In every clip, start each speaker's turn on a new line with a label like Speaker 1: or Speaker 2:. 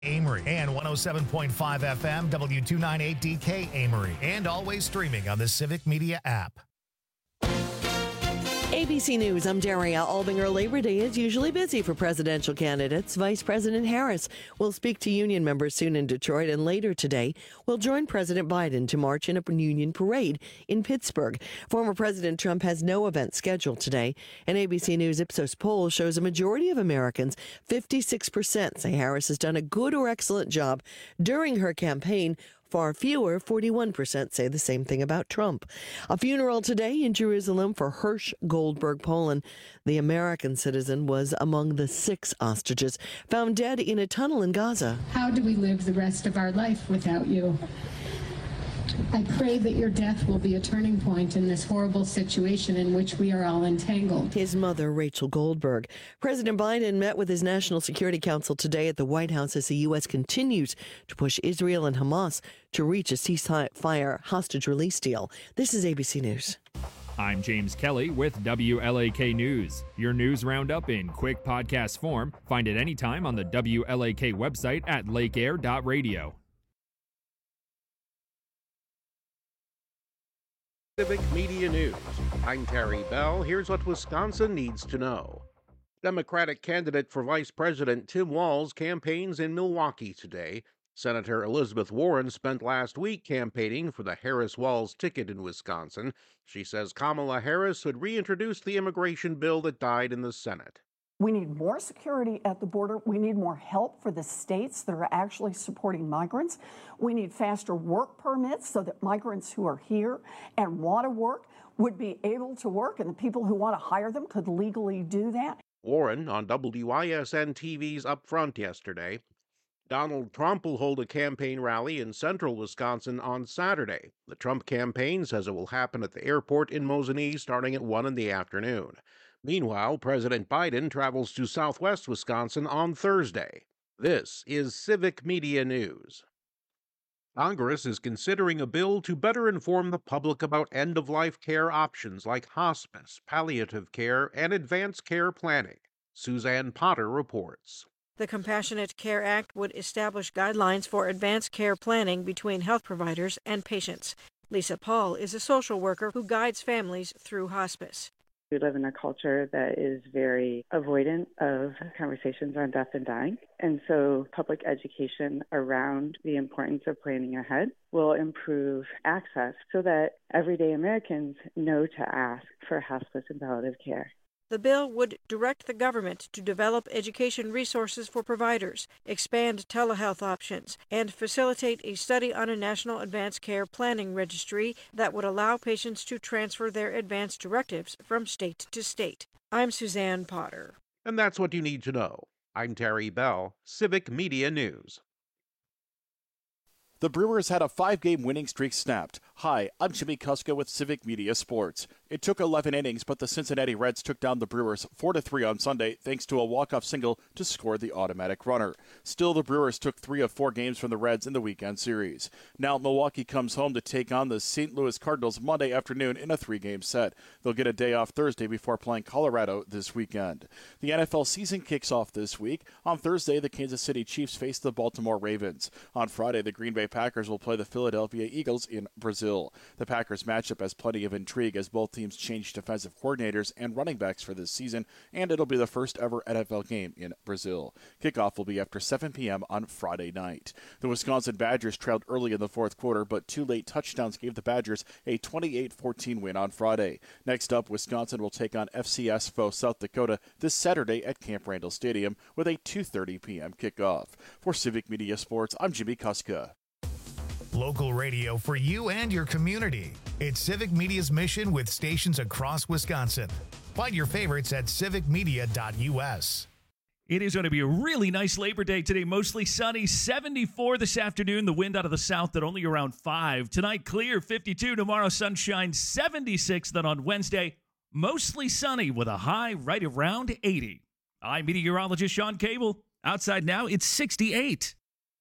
Speaker 1: Amory and 107.5 FM W298DK Amory, and always streaming on the Civic Media app.
Speaker 2: ABC News, I'm Daria Albinger. Labor Day is usually busy for presidential candidates. Vice President Harris will speak to union members soon in Detroit, and later today will join President Biden to march in a union parade in Pittsburgh. Former President Trump has no event scheduled today. An ABC News Ipsos poll shows a majority of Americans, 56%, say Harris has done a good or excellent job during her campaign. Far fewer, 41%, say the same thing about Trump. A funeral today in Jerusalem for Hirsch Goldberg Poland. The American citizen was among the 6 hostages found dead in a tunnel in Gaza.
Speaker 3: How do we live the rest of our life without you? I pray that your death will be a turning point in this horrible situation in which we are all entangled.
Speaker 2: His mother, Rachel Goldberg. President Biden met with his National Security Council today at the White House as the U.S. continues to push Israel and Hamas to reach a ceasefire hostage release deal. This is ABC News.
Speaker 4: I'm James Kelly with WLAK News. Your news roundup in quick podcast form. Find it anytime on the WLAK website at lakeair.radio.
Speaker 5: Civic Media News. I'm Terry Bell. Here's what Wisconsin needs to know. Democratic candidate for Vice President Tim Walz campaigns in Milwaukee today. Senator Elizabeth Warren spent last week campaigning for the Harris-Walz ticket in Wisconsin. She says Kamala Harris would reintroduce the immigration bill that died in the Senate.
Speaker 6: We need more security at the border. We need more help for the states that are actually supporting migrants. We need faster work permits so that migrants who are here and want to work would be able to work, and the people who want to hire them could legally do that.
Speaker 5: Warren on WISN TV's Up Front yesterday. Donald Trump will hold a campaign rally in central Wisconsin on Saturday. The Trump campaign says it will happen at the airport in Mosinee starting at 1 in the afternoon. Meanwhile, President Biden travels to southwest Wisconsin on Thursday. This is Civic Media News. Congress is considering a bill to better inform the public about end-of-life care options like hospice, palliative care, and advanced care planning. Suzanne Potter reports.
Speaker 7: The Compassionate Care Act would establish guidelines for advanced care planning between health providers and patients. Lisa Paul is a social worker who guides families through hospice.
Speaker 8: We live in a culture that is very avoidant of conversations on death and dying. And so public education around the importance of planning ahead will improve access so that everyday Americans know to ask for hospice and palliative care.
Speaker 7: The bill would direct the government to develop education resources for providers, expand telehealth options, and facilitate a study on a national advanced care planning registry that would allow patients to transfer their advanced directives from state to state. I'm Suzanne Potter.
Speaker 5: And that's what you need to know. I'm Terry Bell, Civic Media News.
Speaker 9: The Brewers had a 5-game winning streak snapped. Hi, I'm Jimmy Kuska with Civic Media Sports. It took 11 innings, but the Cincinnati Reds took down the Brewers 4-3 on Sunday thanks to a walk-off single to score the automatic runner. Still, the Brewers took 3 of 4 games from the Reds in the weekend series. Now, Milwaukee comes home to take on the St. Louis Cardinals Monday afternoon in a 3-game set. They'll get a day off Thursday before playing Colorado this weekend. The NFL season kicks off this week. On Thursday, the Kansas City Chiefs face the Baltimore Ravens. On Friday, the Green Bay Packers will play the Philadelphia Eagles in Brazil. The Packers matchup has plenty of intrigue as both teams change defensive coordinators and running backs for this season, and it'll be the first ever NFL game in Brazil. Kickoff will be after 7 p.m. on Friday night. The Wisconsin Badgers trailed early in the fourth quarter, but 2 late touchdowns gave the Badgers a 28-14 win on Friday. Next up, Wisconsin will take on FCS foe South Dakota this Saturday at Camp Randall Stadium with a 2:30 p.m. kickoff. For Civic Media Sports, I'm Jimmy Kuska.
Speaker 1: Local radio for you and your community. It's Civic Media's mission with stations across Wisconsin. Find your favorites at civicmedia.us.
Speaker 10: It is going to be a really nice Labor Day today. Mostly sunny, 74 this afternoon. The wind out of the south at only around 5. Tonight, clear, 52. Tomorrow, sunshine, 76. Then on Wednesday, mostly sunny with a high right around 80. I'm meteorologist Sean Cable. Outside now, it's 68.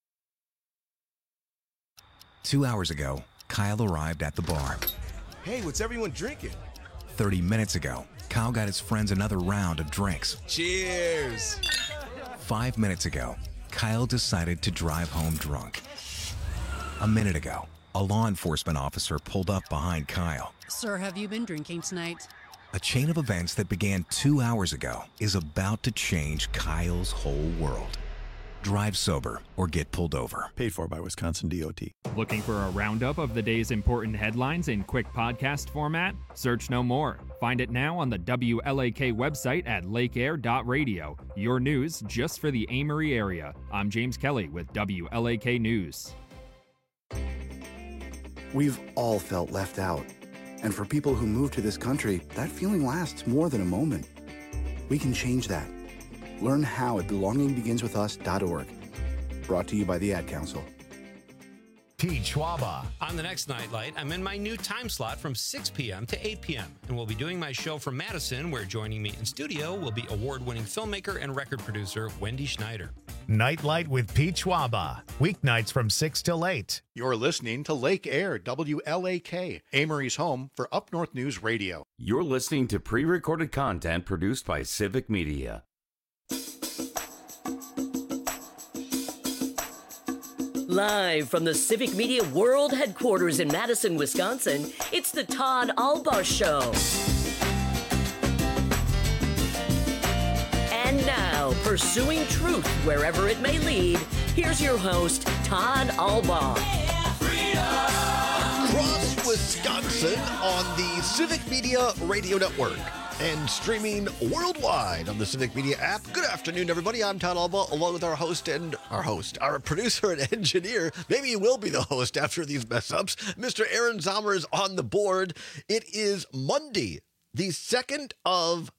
Speaker 11: 2 hours ago, Kyle arrived at the bar.
Speaker 12: Hey, what's everyone drinking?
Speaker 11: 30 minutes ago, Kyle got his friends another round of drinks.
Speaker 12: Cheers!
Speaker 11: 5 minutes ago, Kyle decided to drive home drunk. A minute ago, a law enforcement officer pulled up behind Kyle.
Speaker 13: Sir, have you been drinking tonight?
Speaker 11: A chain of events that began 2 hours ago is about to change Kyle's whole world. Drive sober or get pulled over.
Speaker 14: Paid for by Wisconsin DOT.
Speaker 4: Looking for a roundup of the day's important headlines in quick podcast format? Search no more. Find it now on the WLAK website at lakeair.radio. Your news just for the Amory area. I'm James Kelly with WLAK News.
Speaker 15: We've all felt left out. And for people who move to this country, that feeling lasts more than a moment. We can change that. Learn how at belongingbeginswithus.org. Brought to you by the Ad Council.
Speaker 1: Pete Schwaba.
Speaker 16: On the next Nightlight, I'm in my new time slot from 6 p.m. to 8 p.m. and we'll be doing my show from Madison, where joining me in studio will be award-winning filmmaker and record producer Wendy Schneider.
Speaker 1: Nightlight with Pete Schwaba. Weeknights from 6 till 8.
Speaker 17: You're listening to Lake Air, WLAK, Amory's home for Up North News Radio.
Speaker 18: You're listening to pre-recorded content produced by Civic Media.
Speaker 19: Live from the Civic Media World Headquarters in Madison, Wisconsin, it's the Todd Albaugh Show. And now, pursuing truth wherever it may lead, here's your host, Todd Albaugh.
Speaker 20: Across Wisconsin on the Civic Media Radio Network and streaming worldwide on the Civic Media app. Good afternoon, everybody. I'm Todd Albaugh, along with our producer and engineer. Maybe he will be the host after these mess-ups. Mr. Aaron Zomer is on the board. It is Monday, the 2nd of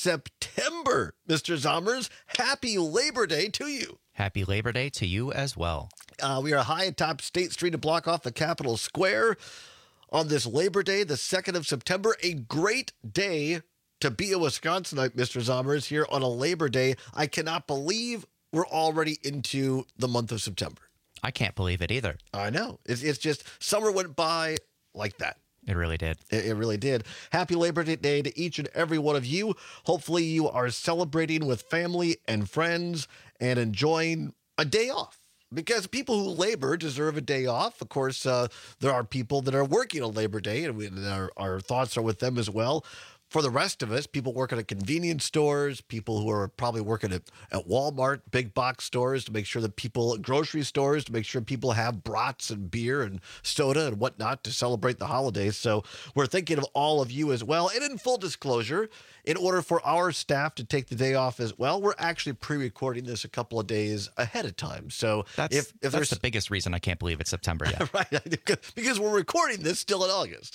Speaker 20: September. Mr. Zomers, happy Labor Day to you.
Speaker 21: Happy Labor Day to you as well.
Speaker 20: We are high atop State Street to block off the Capitol Square on this Labor Day, the 2nd of September. A great day to be a Wisconsinite, Mr. Zomers, here on a Labor Day. I cannot believe we're already into the month of September.
Speaker 21: I can't believe it either.
Speaker 20: I know. It's just summer went by like that.
Speaker 21: It really did.
Speaker 20: It really did. Happy Labor Day to each and every one of you. Hopefully you are celebrating with family and friends and enjoying a day off. Because people who labor deserve a day off. Of course, there are people that are working on Labor Day, and our thoughts are with them as well. For the rest of us, people working at convenience stores, people who are probably working at Walmart, big box stores to make sure that people, grocery stores to make sure people have brats and beer and soda and whatnot to celebrate the holidays. So we're thinking of all of you as well. And in full disclosure, in order for our staff to take the day off as well, we're actually pre-recording this a couple of days ahead of time. So
Speaker 21: if that's the biggest reason I can't believe it's September yet.
Speaker 20: Right, because we're recording this still in August.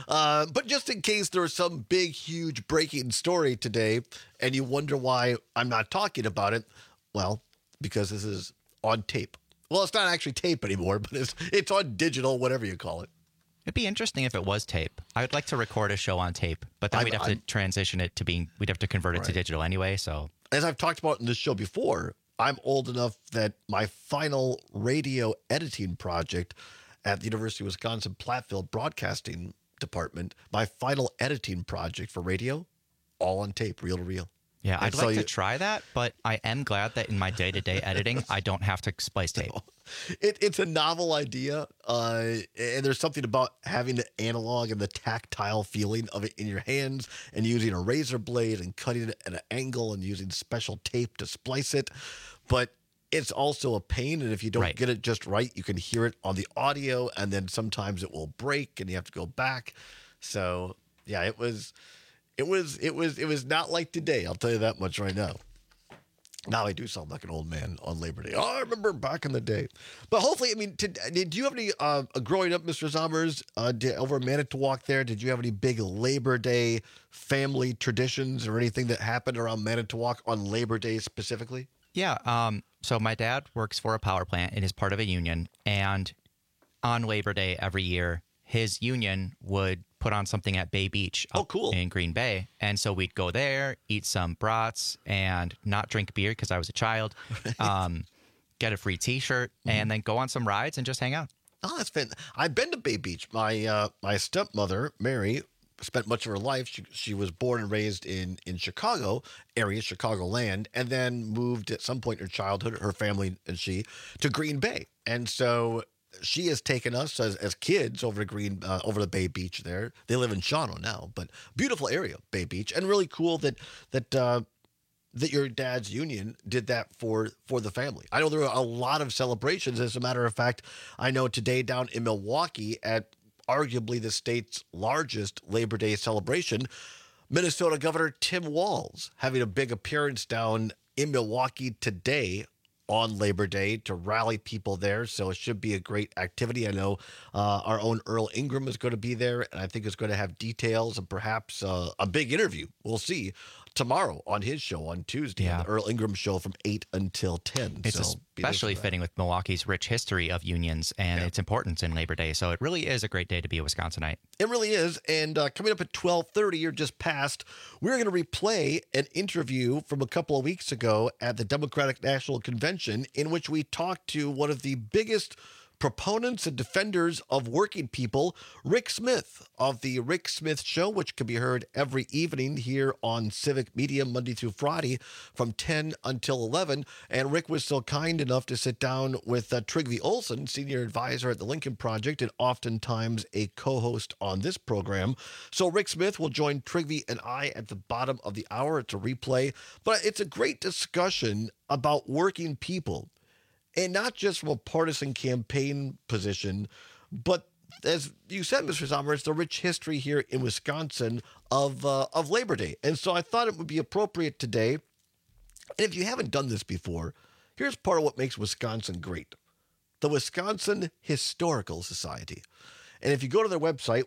Speaker 20: But just in case there's some big, huge breaking story today and you wonder why I'm not talking about it, well, because this is on tape. Well, it's not actually tape anymore, but it's on digital, whatever you call it.
Speaker 21: It'd be interesting if it was tape. I would like to record a show on tape, but then we'd have to transition it to being, we'd have to convert it to digital anyway, so.
Speaker 20: As I've talked about in this show before, I'm old enough that my final radio editing project at the University of Wisconsin Platteville Broadcasting Department, my final editing project for radio, all on tape, reel to reel.
Speaker 21: Yeah, I'd like to try that, but I am glad that in my day-to-day editing, I don't have to splice tape.
Speaker 20: It's a novel idea, and there's something about having the analog and the tactile feeling of it in your hands and using a razor blade and cutting it at an angle and using special tape to splice it. But it's also a pain, and if you don't get it just right, you can hear it on the audio, and then sometimes it will break, and you have to go back. So, yeah, it was not like today. I'll tell you that much right now. Now I do sound like an old man on Labor Day. Oh, I remember back in the day. But hopefully, I mean, do you have any, growing up, Mr. Zomers, over in Manitowoc there, did you have any big Labor Day family traditions or anything that happened around Manitowoc on Labor Day specifically?
Speaker 21: Yeah. So my dad works for a power plant and is part of a union. And on Labor Day every year, his union would put on something at Bay Beach in Green Bay. And so we'd go there, eat some brats, and not drink beer because I was a child, get a free T-shirt, and then go on some rides and just hang out.
Speaker 20: Oh, that's fantastic. I've been to Bay Beach. My stepmother, Mary, spent much of her life. She was born and raised in Chicago area, Chicagoland, and then moved at some point in her childhood, her family and she, to Green Bay. And so she has taken us as kids over to over the Bay Beach there. They live in Shawano now, but beautiful area, Bay Beach, and really cool that your dad's union did that for the family. I know there were a lot of celebrations. As a matter of fact, I know today down in Milwaukee at arguably the state's largest Labor Day celebration, Minnesota Governor Tim Walz having a big appearance down in Milwaukee today on Labor Day to rally people there. So it should be a great activity. I know our own Earl Ingram is going to be there, and I think is going to have details and perhaps a big interview. We'll see tomorrow on his show on Tuesday, the Earl Ingram Show from 8 until 10.
Speaker 21: It's especially fitting with Milwaukee's rich history of unions and its importance in Labor Day. So it really is a great day to be a Wisconsinite.
Speaker 20: It really is. And coming up at 12:30 or just past, we're going to replay an interview from a couple of weeks ago at the Democratic National Convention in which we talked to one of the biggest proponents and defenders of working people, Rick Smith of the Rick Smith Show, which can be heard every evening here on Civic Media Monday through Friday from 10 until 11. And Rick was so kind enough to sit down with Trygve Olsen, senior advisor at the Lincoln Project and oftentimes a co-host on this program. So Rick Smith will join Trygve and I at the bottom of the hour. It's a replay, but it's a great discussion about working people. And not just from a partisan campaign position, but as you said, Mr. Sommer, it's the rich history here in Wisconsin of Labor Day. And so I thought it would be appropriate today. And if you haven't done this before, here's part of what makes Wisconsin great. The Wisconsin Historical Society. And if you go to their website,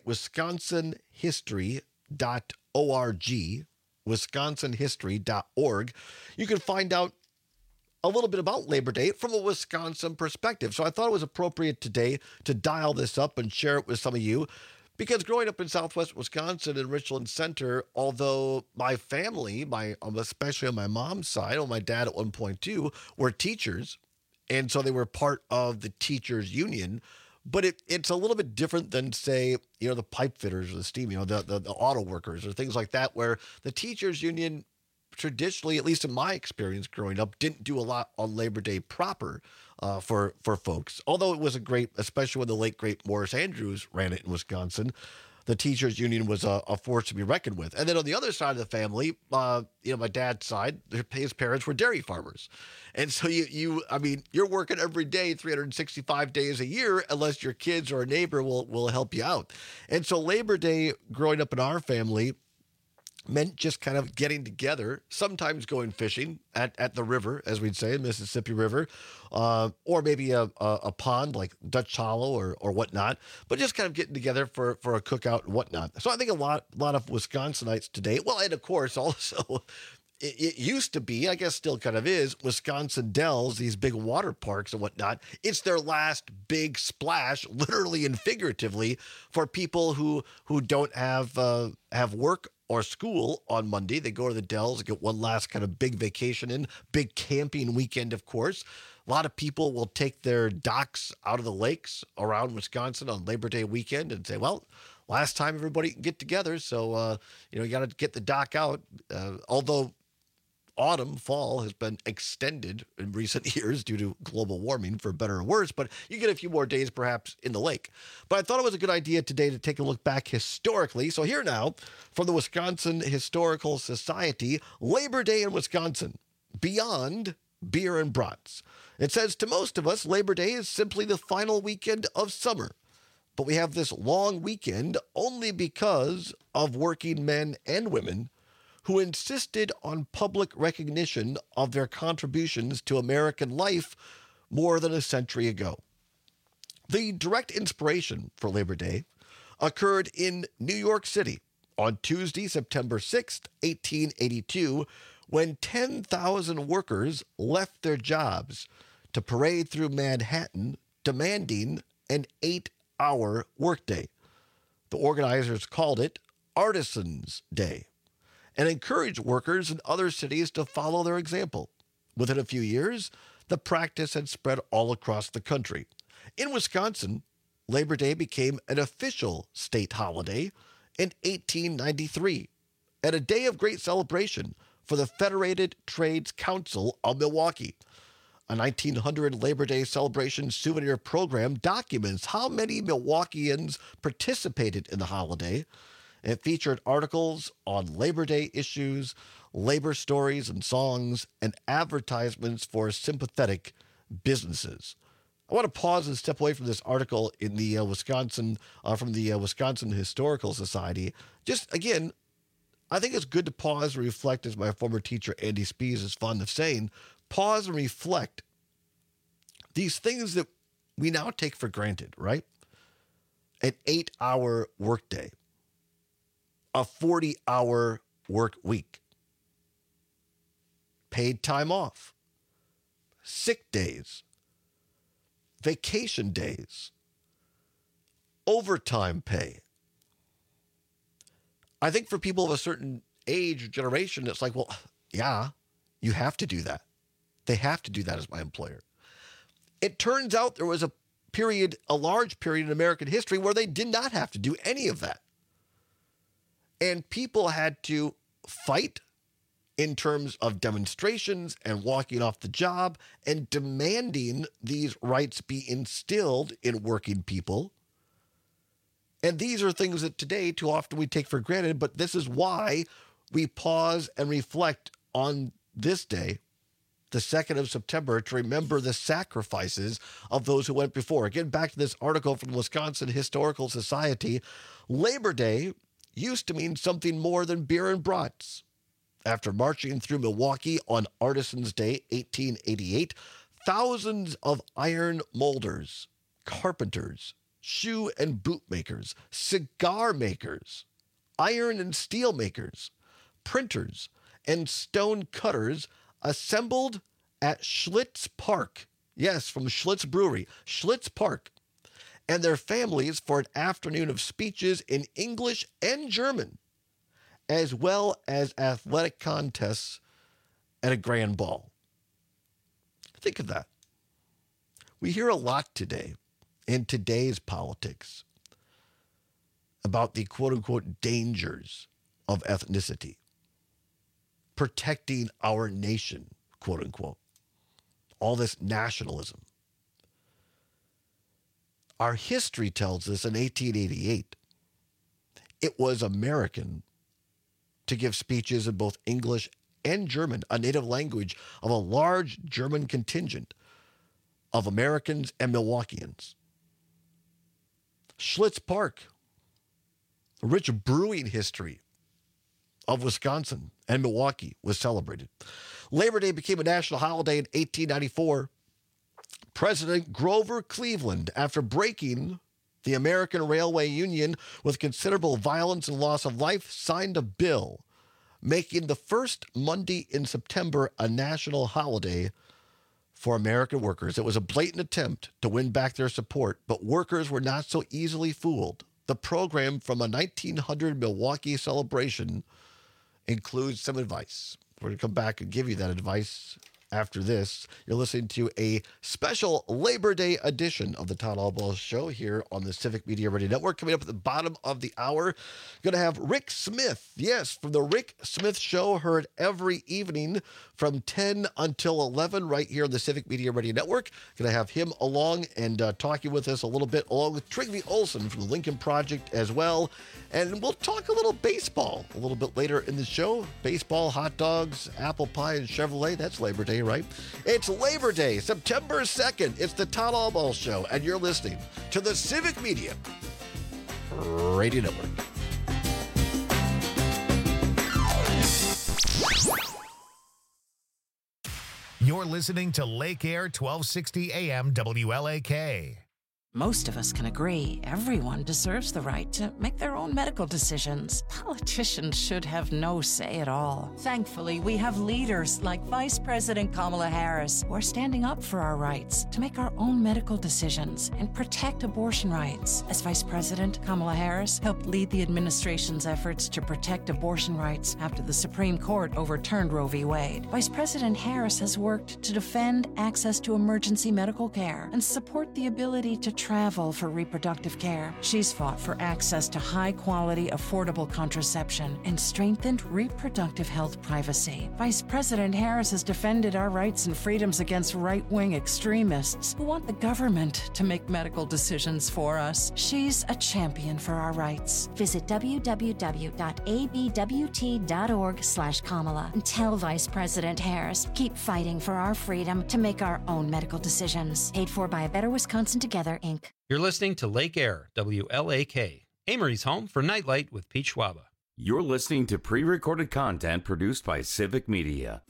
Speaker 20: wisconsinhistory.org, wisconsinhistory.org, you can find out a little bit about Labor Day from a Wisconsin perspective. So I thought it was appropriate today to dial this up and share it with some of you, because growing up in Southwest Wisconsin in Richland Center, although my family, especially on my mom's side, my dad at one point too, were teachers, and so they were part of the teachers union. But it's a little bit different than, say, the pipe fitters or the steam, the auto workers or things like that, where the teachers union traditionally, at least in my experience growing up, didn't do a lot on Labor Day proper for folks. Although it was a great, especially when the late, great Morris Andrews ran it in Wisconsin, the teachers union was a force to be reckoned with. And then on the other side of the family, my dad's side, his parents were dairy farmers. And so you're working every day, 365 days a year, unless your kids or a neighbor will help you out. And so Labor Day, growing up in our family, meant just kind of getting together, sometimes going fishing at the river, as we'd say, Mississippi River, or maybe a pond like Dutch Hollow or whatnot, but just kind of getting together for a cookout and whatnot. So I think a lot of Wisconsinites today, well, and of course also it used to be, I guess still kind of is, Wisconsin Dells, these big water parks and whatnot. It's their last big splash, literally and figuratively, for people who don't have work or school on Monday. They go to the Dells and get one last kind of big vacation in, big camping weekend, of course. A lot of people will take their docks out of the lakes around Wisconsin on Labor Day weekend and say, well, last time everybody can get together, so you got to get the dock out. Although fall has been extended in recent years due to global warming, for better or worse, but you get a few more days perhaps in the lake. But I thought it was a good idea today to take a look back historically. So here now, from the Wisconsin Historical Society, Labor Day in Wisconsin, beyond beer and brats. It says, to most of us, Labor Day is simply the final weekend of summer. But we have this long weekend only because of working men and women who insisted on public recognition of their contributions to American life more than a century ago. The direct inspiration for Labor Day occurred in New York City on Tuesday, September 6th, 1882, when 10,000 workers left their jobs to parade through Manhattan demanding an 8-hour workday. The organizers called it Artisans' Day and encouraged workers in other cities to follow their example. Within a few years, the practice had spread all across the country. In Wisconsin, Labor Day became an official state holiday in 1893, and a day of great celebration for the Federated Trades Council of Milwaukee. A 1900 Labor Day celebration souvenir program documents how many Milwaukeeans participated in the holiday. It featured articles on Labor Day issues, labor stories and songs, and advertisements for sympathetic businesses. I want to pause and step away from this article in the from the Wisconsin Historical Society. Just again, I think it's good to pause and reflect, as my former teacher Andy Spees is fond of saying. Pause and reflect. These things that we now take for granted, right? An 8-hour workday, a 40-hour work week, paid time off, sick days, vacation days, overtime pay. I think for people of a certain age or generation, it's like, well, yeah, you have to do that. They have to do that as my employer. It turns out there was a large period in American history where they did not have to do any of that. And people had to fight in terms of demonstrations and walking off the job and demanding these rights be instilled in working people. And these are things that today too often we take for granted, but this is why we pause and reflect on this day, the 2nd of September, to remember the sacrifices of those who went before. Again, back to this article from the Wisconsin Historical Society, Labor Day used to mean something more than beer and brats. After marching through Milwaukee on Artisans' Day, 1888, thousands of iron molders, carpenters, shoe and boot makers, cigar makers, iron and steel makers, printers, and stone cutters assembled at Schlitz Park. Yes, from Schlitz Brewery, Schlitz Park, and their families for an afternoon of speeches in English and German, as well as athletic contests and a grand ball. Think of that. We hear a lot today in today's politics about the quote-unquote dangers of ethnicity, protecting our nation, quote-unquote, all this nationalism. Our history tells us in 1888, it was American to give speeches in both English and German, a native language of a large German contingent of Americans and Milwaukeeans. Schlitz Park, a rich brewing history of Wisconsin and Milwaukee, was celebrated. Labor Day became a national holiday in 1894. President Grover Cleveland, after breaking the American Railway Union with considerable violence and loss of life, signed a bill making the first Monday in September a national holiday for American workers. It was a blatant attempt to win back their support, but workers were not so easily fooled. The program from a 1900 Milwaukee celebration includes some advice. We're going to come back and give you that advice after this. You're listening to a special Labor Day edition of the Todd Albaugh Show here on the Civic Media Radio Network. Coming up at the bottom of the hour, going to have Rick Smith. Yes, from the Rick Smith Show, heard every evening from 10 until 11 right here on the Civic Media Radio Network. Going to have him along and talking with us a little bit, along with Trygve Olsen from the Lincoln Project as well. And we'll talk a little baseball a little bit later in the show. Baseball, hot dogs, apple pie, and Chevrolet. That's Labor Day, right? It's Labor Day, September 2nd. It's the Todd Albaugh Show, and you're listening to the Civic Media Radio Network.
Speaker 1: You're listening to Lake Air 1260 AM WLAK.
Speaker 14: Most of us can agree everyone deserves the right to make their own medical decisions. Politicians should have no say at all. Thankfully, we have leaders like Vice President Kamala Harris who are standing up for our rights to make our own medical decisions and protect abortion rights. As Vice President, Kamala Harris helped lead the administration's efforts to protect abortion rights after the Supreme Court overturned Roe v. Wade. Vice President Harris has worked to defend access to emergency medical care and support the ability to travel for reproductive care. She's fought for access to high-quality, affordable contraception and strengthened reproductive health privacy. Vice President Harris has defended our rights and freedoms against right-wing extremists who want the government to make medical decisions for us. She's a champion for our rights.
Speaker 3: Visit www.abwt.org/Kamala and tell Vice President Harris, keep fighting for our freedom to make our own medical decisions. Paid for by A Better Wisconsin Together, Inc.
Speaker 16: You're listening to Lake Air, WLAK, Amory's home for Nightlight with Pete Schwaba.
Speaker 18: You're listening to pre-recorded content produced by Civic Media.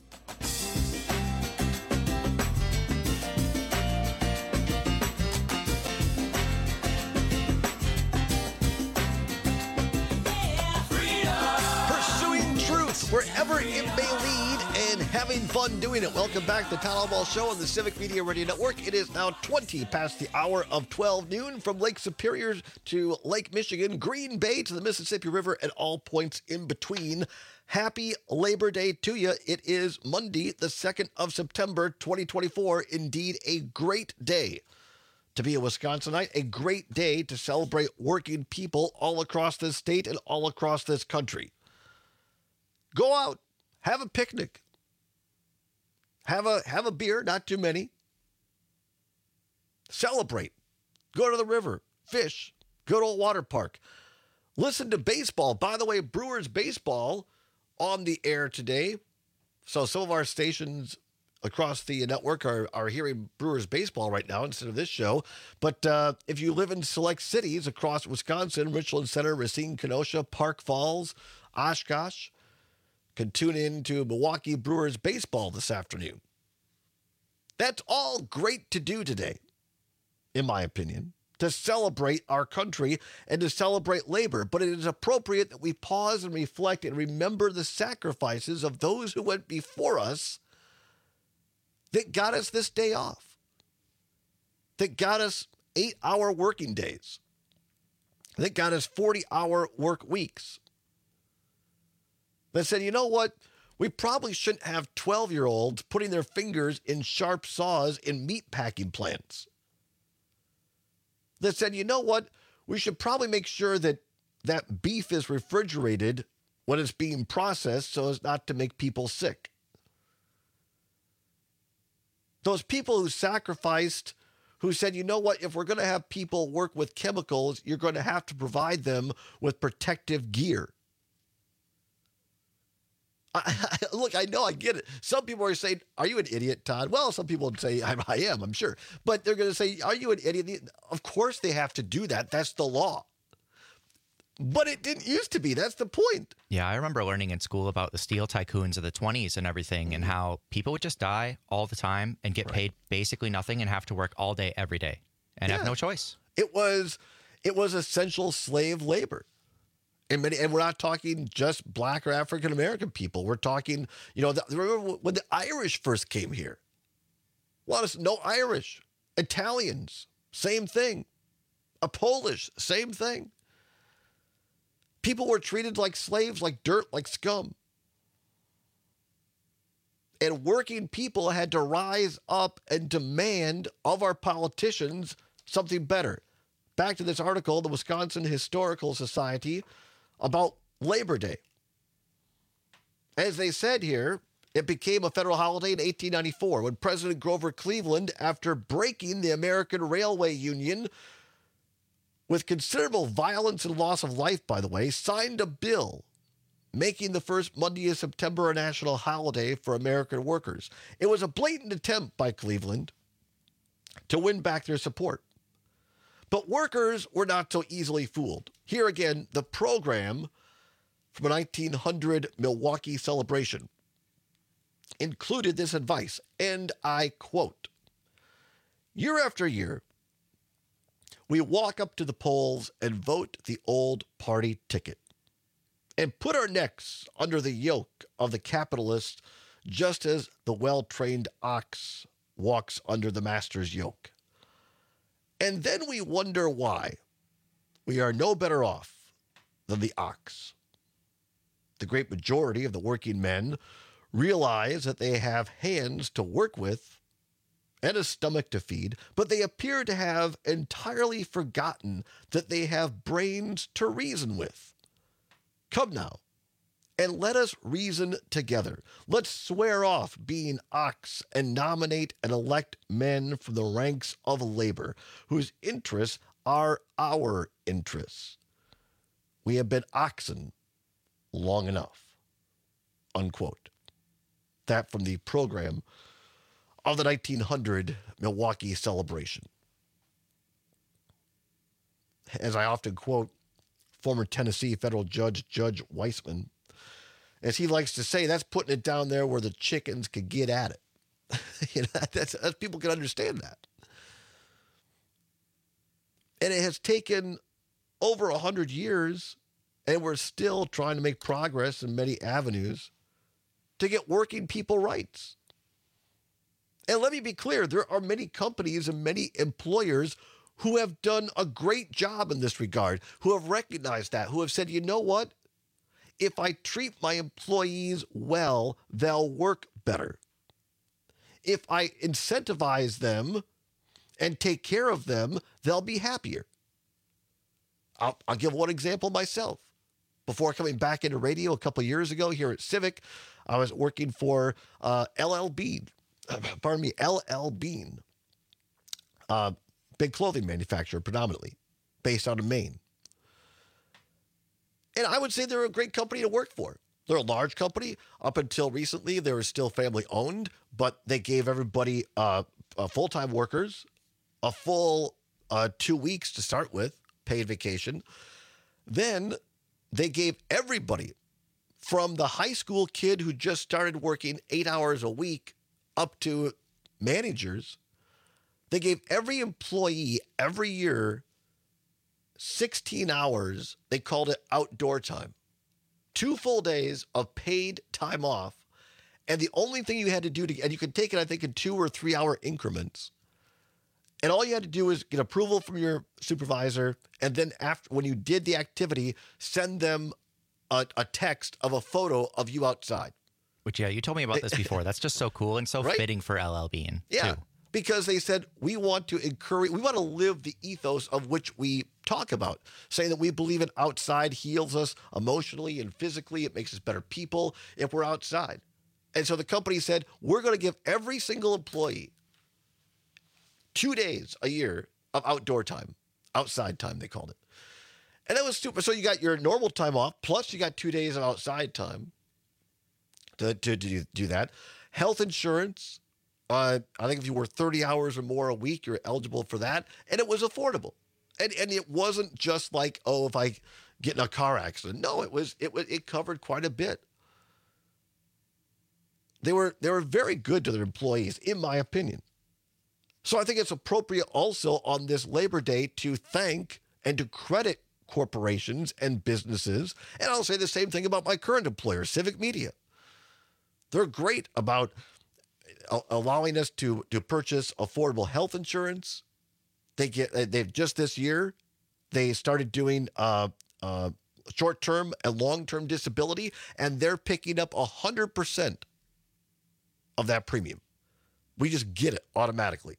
Speaker 20: Pursuing truth wherever it may lead and having fun doing it. Welcome back to the Town Hall Show on the Civic Media Radio Network. It is now 20 past the hour of 12 noon from Lake Superior to Lake Michigan, Green Bay to the Mississippi River, and all points in between. Happy Labor Day to you. It is Monday, the 2nd of September, 2024. Indeed, a great day to be a Wisconsinite, a great day to celebrate working people all across this state and all across this country. Go out, have a picnic, have a beer, not too many. Celebrate. Go to the river, fish, go to a water park. Listen to baseball. By the way, Brewers baseball on the air today. So some of our stations across the network are hearing Brewers baseball right now instead of this show. But if you live in select cities across Wisconsin, Richland Center, Racine, Kenosha, Park Falls, Oshkosh, can tune in to Milwaukee Brewers baseball this afternoon. That's all great to do today, in my opinion, to celebrate our country and to celebrate labor. But it is appropriate that we pause and reflect and remember the sacrifices of those who went before us that got us this day off, that got us 8-hour working days, that got us 40-hour work weeks. That said, you know what? We probably shouldn't have 12-year-olds putting their fingers in sharp saws in meat packing plants. That said, you know what? We should probably make sure that that beef is refrigerated when it's being processed so as not to make people sick. Those people who sacrificed, who said, you know what? If we're going to have people work with chemicals, you're going to have to provide them with protective gear. Look, I know, I get it. Some people are saying, are you an idiot, Todd? Well, some people would say, I am, I'm sure. But they're going to say, are you an idiot? Of course they have to do that. That's the law. But it didn't used to be. That's the point.
Speaker 21: Yeah, I remember learning in school about the steel tycoons of the 20s and everything, and how people would just die all the time and get paid basically nothing and have to work all day, every day, and have no choice.
Speaker 20: It was essential slave labor. And we're not talking just Black or African American people. We're talking, remember when the Irish first came here? No Irish. Italians, same thing. A Polish, same thing. People were treated like slaves, like dirt, like scum. And working people had to rise up and demand of our politicians something better. Back to this article, the Wisconsin Historical Society, about Labor Day. As they said here, it became a federal holiday in 1894 when President Grover Cleveland, after breaking the American Railway Union with considerable violence and loss of life, by the way, signed a bill making the first Monday of September a national holiday for American workers. It was a blatant attempt by Cleveland to win back their support. But workers were not so easily fooled. Here again, the program from a 1900 Milwaukee celebration included this advice, and I quote, "Year after year, we walk up to the polls and vote the old party ticket and put our necks under the yoke of the capitalist just as the well-trained ox walks under the master's yoke. And then we wonder why we are no better off than the ox. The great majority of the working men realize that they have hands to work with and a stomach to feed, but they appear to have entirely forgotten that they have brains to reason with. Come now, and let us reason together. Let's swear off being ox and nominate and elect men from the ranks of labor, whose interests are our interests. We have been oxen long enough. Unquote. That from the program of the 1900 Milwaukee celebration. As I often quote former Tennessee federal judge, Judge Weissman, as he likes to say, that's putting it down there where the chickens could get at it. That's people can understand that. And it has taken over 100 years, and we're still trying to make progress in many avenues to get working people rights. And let me be clear, there are many companies and many employers who have done a great job in this regard, who have recognized that, who have said, you know what? If I treat my employees well, they'll work better. If I incentivize them and take care of them, they'll be happier. I'll give one example myself. Before coming back into radio a couple years ago here at Civic, I was working for LL Bean. LL Bean. Big clothing manufacturer, predominantly, based out of Maine. And I would say they're a great company to work for. They're a large company. Up until recently, they were still family owned, but they gave everybody full-time workers a full 2 weeks to start with, paid vacation. Then they gave everybody, from the high school kid who just started working 8 hours a week up to managers, they gave every employee every year 16 hours. They called it outdoor time. 2 full days of paid time off. And the only thing you had to do and you could take it, I think, in 2 or 3 hour increments. And all you had to do is get approval from your supervisor. And then after, when you did the activity, send them a text of a photo of you outside.
Speaker 21: Which, yeah, you told me about this before. That's just so cool and so
Speaker 20: right?
Speaker 21: fitting for LL Bean,
Speaker 20: yeah,
Speaker 21: too.
Speaker 20: Because they said, we want to encourage, we want to live the ethos of which we talk about, saying that we believe in outside heals us emotionally and physically. It makes us better people if we're outside. And so the company said, we're going to give every single employee 2 days a year of outdoor time, outside time, they called it. And that was super. So you got your normal time off, plus you got 2 days of outside time to do that. Health insurance. I think if you work 30 hours or more a week, you're eligible for that. And it was affordable. And it wasn't just like, oh, if I get in a car accident. No, it covered quite a bit. They were very good to their employees, in my opinion. So I think it's appropriate also on this Labor Day to thank and to credit corporations and businesses. And I'll say the same thing about my current employer, Civic Media. They're great about allowing us to purchase affordable health insurance. They've just this year, they started doing short-term and long-term disability, and they're picking up 100% of that premium. We just get it automatically.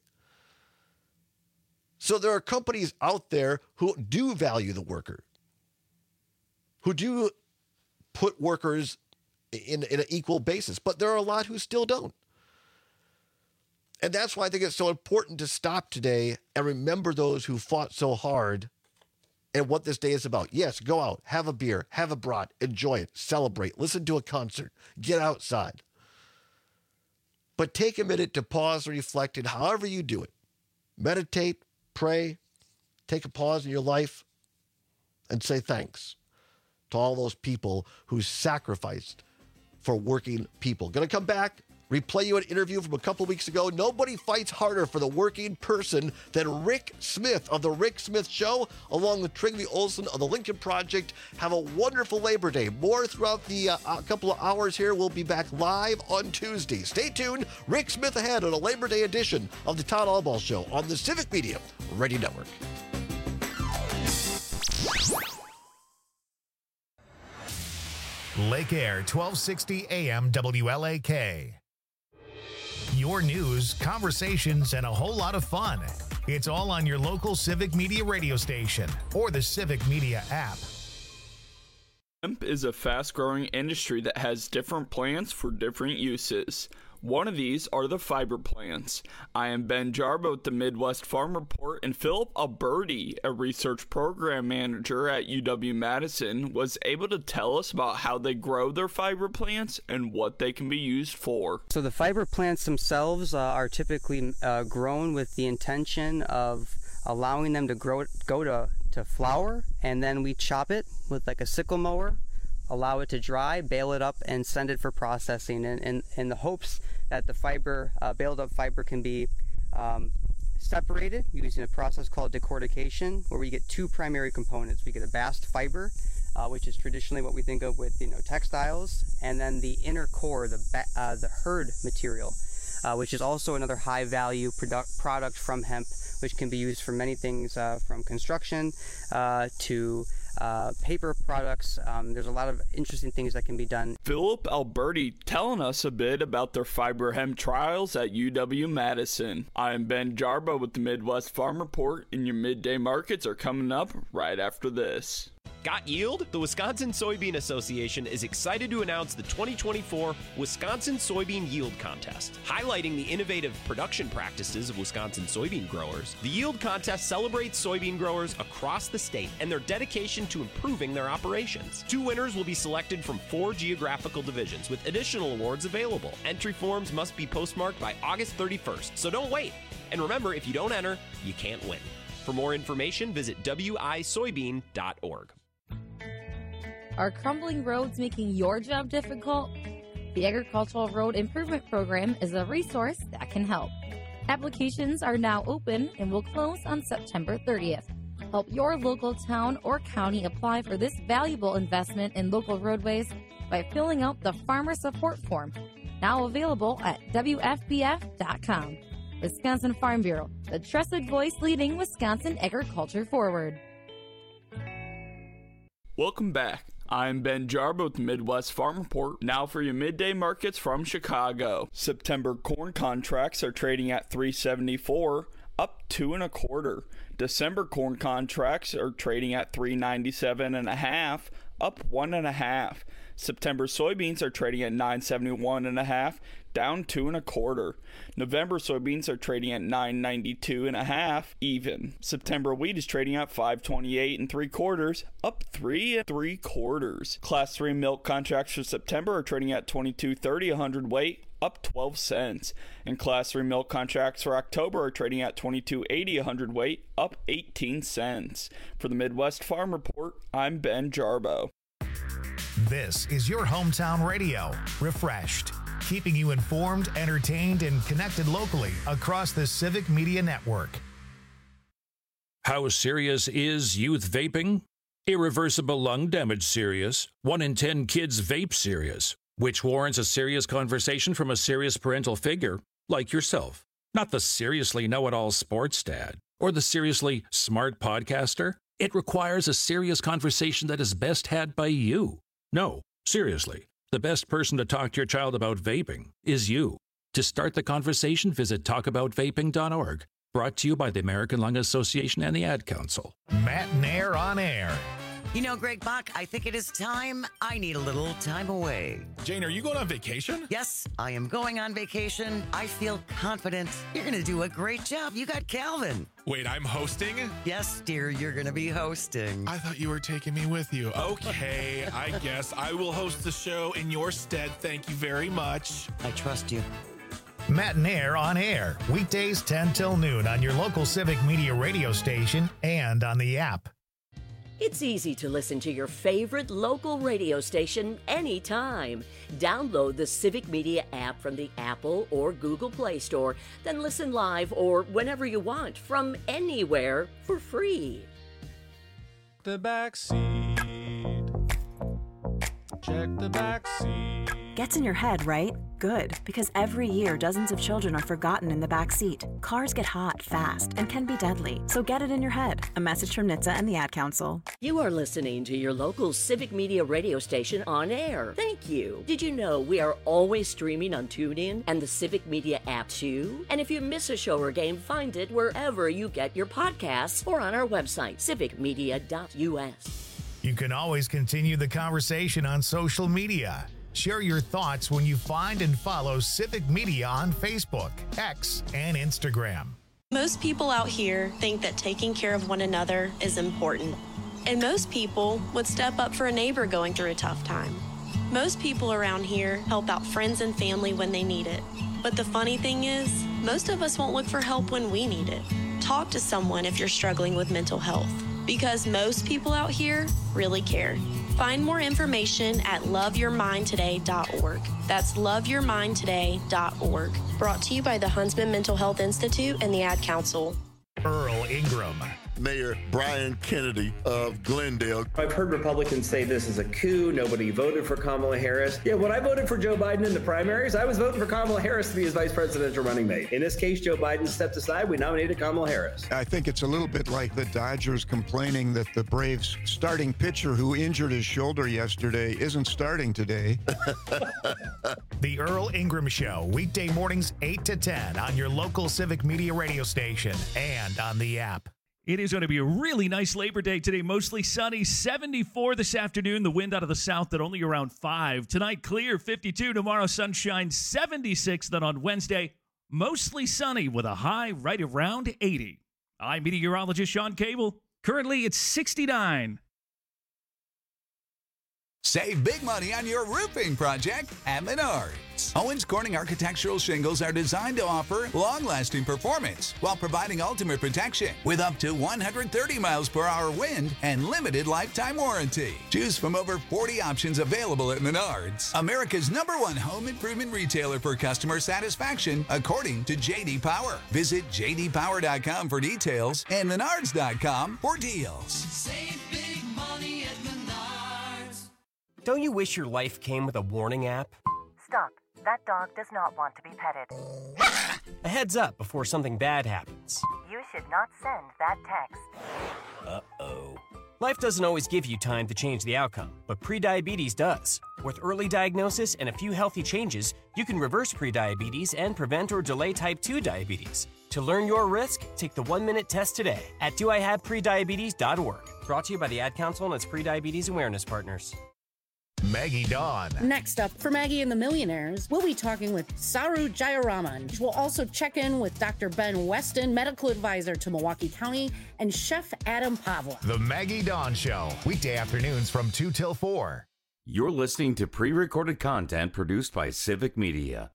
Speaker 20: So there are companies out there who do value the worker, who do put workers in an equal basis, but there are a lot who still don't. And that's why I think it's so important to stop today and remember those who fought so hard and what this day is about. Yes, go out, have a beer, have a brat, enjoy it, celebrate, listen to a concert, get outside. But take a minute to pause and reflect in however you do it. Meditate, pray, take a pause in your life, and say thanks to all those people who sacrificed for working people. Going to come back, replay you an interview from a couple weeks ago. Nobody fights harder for the working person than Rick Smith of The Rick Smith Show, along with Trygve Olsen of The Lincoln Project. Have a wonderful Labor Day. More throughout the couple of hours here. We'll be back live on Tuesday. Stay tuned. Rick Smith ahead on a Labor Day edition of the Todd Albaugh Show on the Civic Media Radio Network.
Speaker 1: Lake Air, 1260 AM WLAK. your news, conversations, and a whole lot of fun. It's all on your local Civic Media radio station or the Civic Media app.
Speaker 2: Hemp is a fast-growing industry that has different plants for different uses. One of these are the fiber plants. I am Ben Jarbo with the Midwest Farm Report, and Philip Alberti, a research program manager at UW-Madison, was able to tell us about how they grow their fiber plants and what they can be used for.
Speaker 22: So the fiber plants themselves are typically grown with the intention of allowing them to go to flower, and then we chop it with like a sickle mower, allow it to dry, bale it up, and send it for processing in the hopes that the baled up fiber can be separated using a process called decortication, where we get two primary components. We get a bast fiber, which is traditionally what we think of with textiles, and then the inner core, the hurd material, which is also another high value product from hemp, which can be used for many things, from construction to paper products. There's a lot of interesting things that can be done.
Speaker 2: Philip Alberti telling us a bit about their fiber hemp trials at UW-Madison. I am Ben Jarbo with the Midwest Farm Report, and your midday markets are coming up right after this.
Speaker 23: Got yield? The Wisconsin Soybean Association is excited to announce the 2024 Wisconsin Soybean Yield Contest. Highlighting the innovative production practices of Wisconsin soybean growers, the Yield Contest celebrates soybean growers across the state and their dedication to improving their operations. 2 winners will be selected from 4 geographical divisions, with additional awards available. Entry forms must be postmarked by August 31st, so don't wait. And remember, if you don't enter, you can't win. For more information, visit wisoybean.org.
Speaker 24: Are crumbling roads making your job difficult? The Agricultural Road Improvement Program is a resource that can help. Applications are now open and will close on September 30th. Help your local town or county apply for this valuable investment in local roadways by filling out the Farmer Support Form, now available at WFPF.com. Wisconsin Farm Bureau, the trusted voice leading Wisconsin agriculture forward.
Speaker 2: Welcome back. I'm Ben Jarbo with the Midwest Farm Report. Now for your midday markets from Chicago. September corn contracts are trading at $3.74, up 2 1/4. December corn contracts are trading at $3.97.5, up 1 1/2. September soybeans are trading at $9.71.5, down 2 1/4. November soybeans are trading at $9.92.5, even. September wheat is trading at $5.28 3/4, up 3 3/4. Class 3 milk contracts for September are trading at $22.30 a hundredweight, up 12 cents. And Class 3 milk contracts for October are trading at $22.80 a hundredweight, up 18 cents. For the Midwest Farm Report, I'm Ben Jarbo.
Speaker 1: This is your hometown radio, Refreshed, keeping you informed, entertained, and connected locally across the Civic Media Network.
Speaker 25: How serious is youth vaping? Irreversible lung damage serious. 1 in 10 kids vape serious, which warrants a serious conversation from a serious parental figure like yourself. Not the seriously know-it-all sports dad or the seriously smart podcaster. It requires a serious conversation that is best had by you. No, seriously, the best person to talk to your child about vaping is you. To start the conversation, visit talkaboutvaping.org. Brought to you by the American Lung Association and the Ad Council.
Speaker 1: Matt Nair on air.
Speaker 26: You know, Greg Bach, I think it is time. I need a little time away.
Speaker 27: Jane, are you going on vacation?
Speaker 26: Yes, I am going on vacation. I feel confident. You're going to do a great job. You got Calvin.
Speaker 27: Wait, I'm hosting?
Speaker 26: Yes, dear, you're going to be hosting.
Speaker 27: I thought you were taking me with you. Okay, I guess I will host the show in your stead. Thank you very much.
Speaker 26: I trust you.
Speaker 1: Matt Nair on air, weekdays 10 till noon on your local Civic Media radio station and on the app.
Speaker 19: It's easy to listen to your favorite local radio station anytime. Download the Civic Media app from the Apple or Google Play Store, then listen live or whenever you want from anywhere for free.
Speaker 28: The back seat. Check the back seat.
Speaker 5: Gets in your head, right? Good, because every year dozens of children are forgotten in the back seat. Cars get hot fast and can be deadly, so get it in your head. A message from NHTSA and the Ad Council.
Speaker 19: You are listening to your local Civic Media radio station on air. Thank you. Did you know we are always streaming on TuneIn and the Civic Media app too? And if you miss a show or game, find it wherever you get your podcasts or on our website, civicmedia.us.
Speaker 1: You can always continue the conversation on social media. Share your thoughts when you find and follow Civic Media on Facebook, X, and Instagram.
Speaker 6: Most people out here think that taking care of one another is important. And most people would step up for a neighbor going through a tough time. Most people around here help out friends and family when they need it. But the funny thing is, most of us won't look for help when we need it. Talk to someone if you're struggling with mental health, because most people out here really care. Find more information at loveyourmindtoday.org. That's loveyourmindtoday.org. Brought to you by the Huntsman Mental Health Institute and the Ad Council.
Speaker 1: Earl Ingram.
Speaker 7: Mayor Brian Kennedy of Glendale.
Speaker 8: I've heard Republicans say this is a coup. Nobody voted for Kamala Harris. Yeah, when I voted for Joe Biden in the primaries, I was voting for Kamala Harris to be his vice presidential running mate. In this case, Joe Biden stepped aside. We nominated Kamala Harris.
Speaker 9: I think it's a little bit like the Dodgers complaining that the Braves starting pitcher who injured his shoulder yesterday isn't starting today.
Speaker 1: The Earl Ingram Show, weekday mornings 8 to 10 on your local Civic Media radio station and on the app.
Speaker 10: It is going to be a really nice Labor Day today. Mostly sunny, 74 this afternoon. The wind out of the south at only around 5. Tonight, clear, 52. Tomorrow, sunshine, 76. Then on Wednesday, mostly sunny with a high right around 80. I'm meteorologist Sean Cable. Currently, it's 69.
Speaker 12: Save big money on your roofing project at Menards. Owens Corning architectural shingles are designed to offer long-lasting performance while providing ultimate protection with up to 130 miles per hour wind and limited lifetime warranty. Choose from over 40 options available at Menards, America's #1 home improvement retailer for customer satisfaction, according to J.D. Power. Visit jdpower.com for details and menards.com for deals.
Speaker 28: Save big money at Menards.
Speaker 29: Don't you wish your life came with a warning app?
Speaker 30: Stop. That dog does not want to be petted.
Speaker 29: A heads up before something bad happens.
Speaker 30: You should not send that text.
Speaker 29: Uh-oh. Life doesn't always give you time to change the outcome, but prediabetes does. With early diagnosis and a few healthy changes, you can reverse prediabetes and prevent or delay type 2 diabetes. To learn your risk, take the 1-minute test today at doihaveprediabetes.org. Brought to you by the Ad Council and its prediabetes awareness partners.
Speaker 1: Maggie Dawn.
Speaker 31: Next up, for Maggie and the Millionaires, we'll be talking with Saru Jayaraman. We'll also check in with Dr. Ben Weston, medical advisor to Milwaukee County, and Chef Adam Pavla.
Speaker 1: The Maggie Dawn Show, weekday afternoons from 2 till 4.
Speaker 18: You're listening to pre-recorded content produced by Civic Media.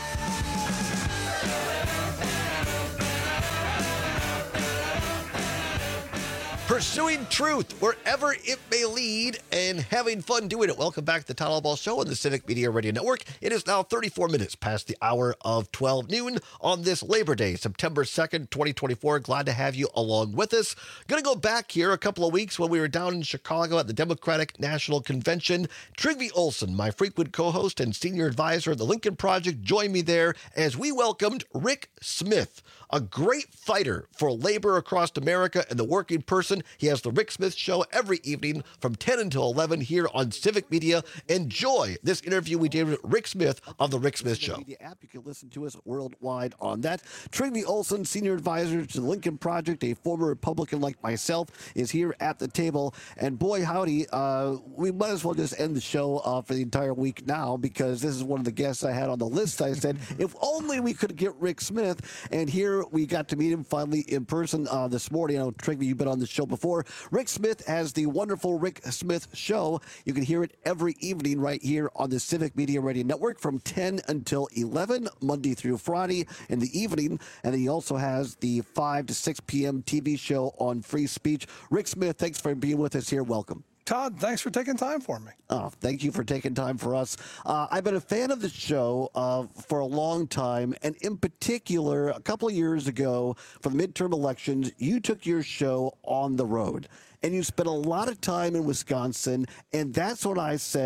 Speaker 20: Pursuing truth wherever it may lead and having fun doing it. Welcome back to the Todd Ball Show on the Civic Media Radio Network. It is now 34 minutes past the hour of 12 noon on this Labor Day, September 2nd, 2024. Glad to have you along with us. Going to go back here a couple of weeks when we were down in Chicago at the Democratic National Convention. Trygve Olsen, my frequent co-host and senior advisor of the Lincoln Project, joined me there as we welcomed Rick Smith, a great fighter for labor across America and the working person. He has the Rick Smith Show every evening from 10 until 11 here on Civic Media. Enjoy this interview we did with Rick Smith of the Rick Smith Show.
Speaker 32: Media app. You can listen to us worldwide on that. Trygve Olsen, senior advisor to the Lincoln Project, a former Republican like myself, is here at the table. And boy, howdy, we might as well just end the show for the entire week now, because this is one of the guests I had on the list. I said, if only we could get Rick Smith. And here we got to meet him finally in person this morning. I know, Trygve, you've been on the show before. Rick Smith has the wonderful Rick Smith Show. You can hear it every evening right here on the Civic Media Radio Network from 10 until 11, Monday through Friday in the evening. And then he also has the 5 to 6 p.m. TV show on Free Speech. Rick Smith, thanks for being with us here. Welcome.
Speaker 33: Todd, thanks for taking time for me.
Speaker 32: Oh, thank you for taking time for us. I've been a fan of the show for a long time, and in particular, a couple of years ago, for the midterm elections, you took your show on the road, and you spent a lot of time in Wisconsin, and that's when I said,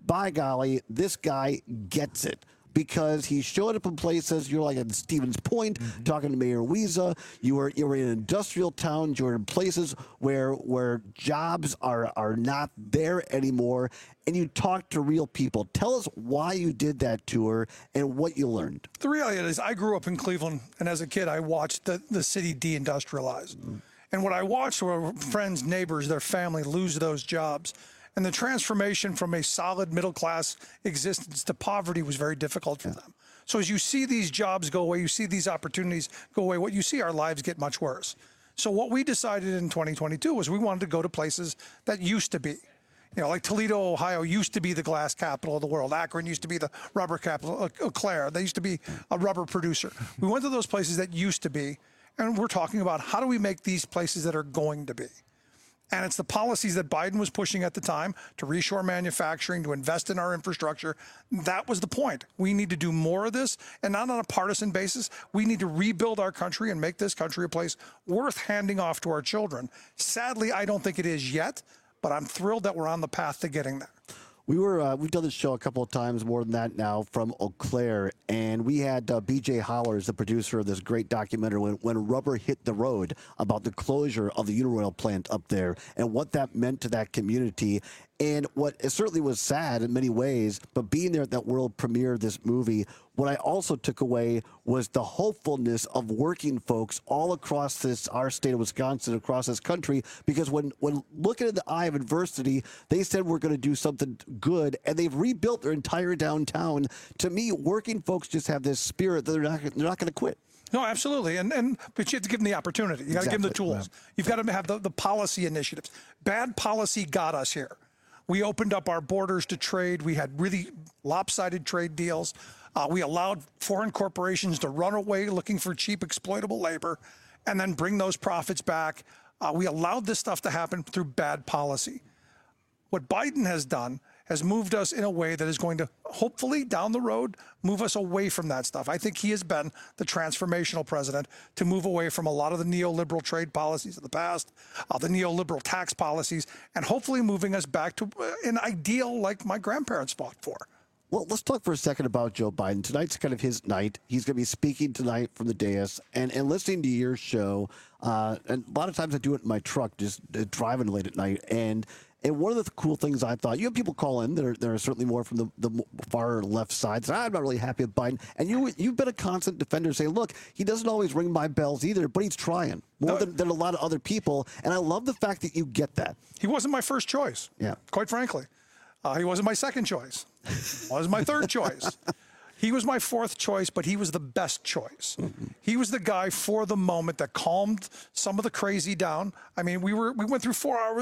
Speaker 32: by golly, this guy gets it. Because he showed up in places, you're like at Stevens Point, talking to Mayor Wiesa. You were in industrial towns. You were in places where jobs are not there anymore, and you talked to real people. Tell us why you did that tour and what you learned.
Speaker 33: The reality is, I grew up in Cleveland, and as a kid, I watched the city deindustrialize. And what I watched were friends, neighbors, their family lose those jobs. And the transformation from a solid middle-class existence to poverty was very difficult for them. So as you see these jobs go away, you see these opportunities go away, what you see, our lives get much worse. So what we decided in 2022 was we wanted to go to places that used to be. You know, like Toledo, Ohio used to be the glass capital of the world. Akron used to be the rubber capital. Eau Claire, they used to be a rubber producer. We went to those places that used to be, and we're talking about how do we make these places that are going to be. And it's the policies that Biden was pushing at the time to reshore manufacturing, to invest in our infrastructure. That was the point. We need to do more of this, and not on a partisan basis. We need to rebuild our country and make this country a place worth handing off to our children. Sadly, I don't think it is yet, but I'm thrilled that we're on the path to getting there.
Speaker 32: We've done this show a couple of times, more than that now, from Eau Claire, and we had B.J. Hollers, the producer of this great documentary, when rubber hit the road, about the closure of the Uniroyal plant up there and what that meant to that community. And what it certainly was sad in many ways, but being there at that world premiere of this movie, what I also took away was the hopefulness of working folks all across our state of Wisconsin, across this country, because when looking at the eye of adversity, they said we're going to do something good, and they've rebuilt their entire downtown. To me, working folks just have this spirit that they're not going to quit.
Speaker 33: No, absolutely. But you have to give them the opportunity. You got to give them the tools. Yeah. You've got to have the policy initiatives. Bad policy got us here. We opened up our borders to trade. We had really lopsided trade deals. We allowed foreign corporations to run away looking for cheap, exploitable labor and then bring those profits back. We allowed this stuff to happen through bad policy. What Biden has done has moved us in a way that is going to, hopefully down the road, move us away from that stuff. I think he has been the transformational president to move away from a lot of the neoliberal trade policies of the past, the neoliberal tax policies, and hopefully moving us back to an ideal like my grandparents fought for.
Speaker 32: Well, let's talk for a second about Joe Biden. Tonight's kind of his night. He's going to be speaking tonight from the dais, and listening to your show. And a lot of times I do it in my truck, just driving late at night. And one of the cool things I thought, you have people call in that are certainly more from the far left side. So I'm not really happy with Biden. And you've been a constant defender, saying, look, he doesn't always ring my bells either, but he's trying more than a lot of other people. And I love the fact that you get that.
Speaker 33: He wasn't my first choice.
Speaker 32: Yeah,
Speaker 33: quite frankly. He wasn't my second choice. Was my third choice. He was my fourth choice, but he was the best choice. Mm-hmm. He was the guy for the moment that calmed some of the crazy down. I mean, we went through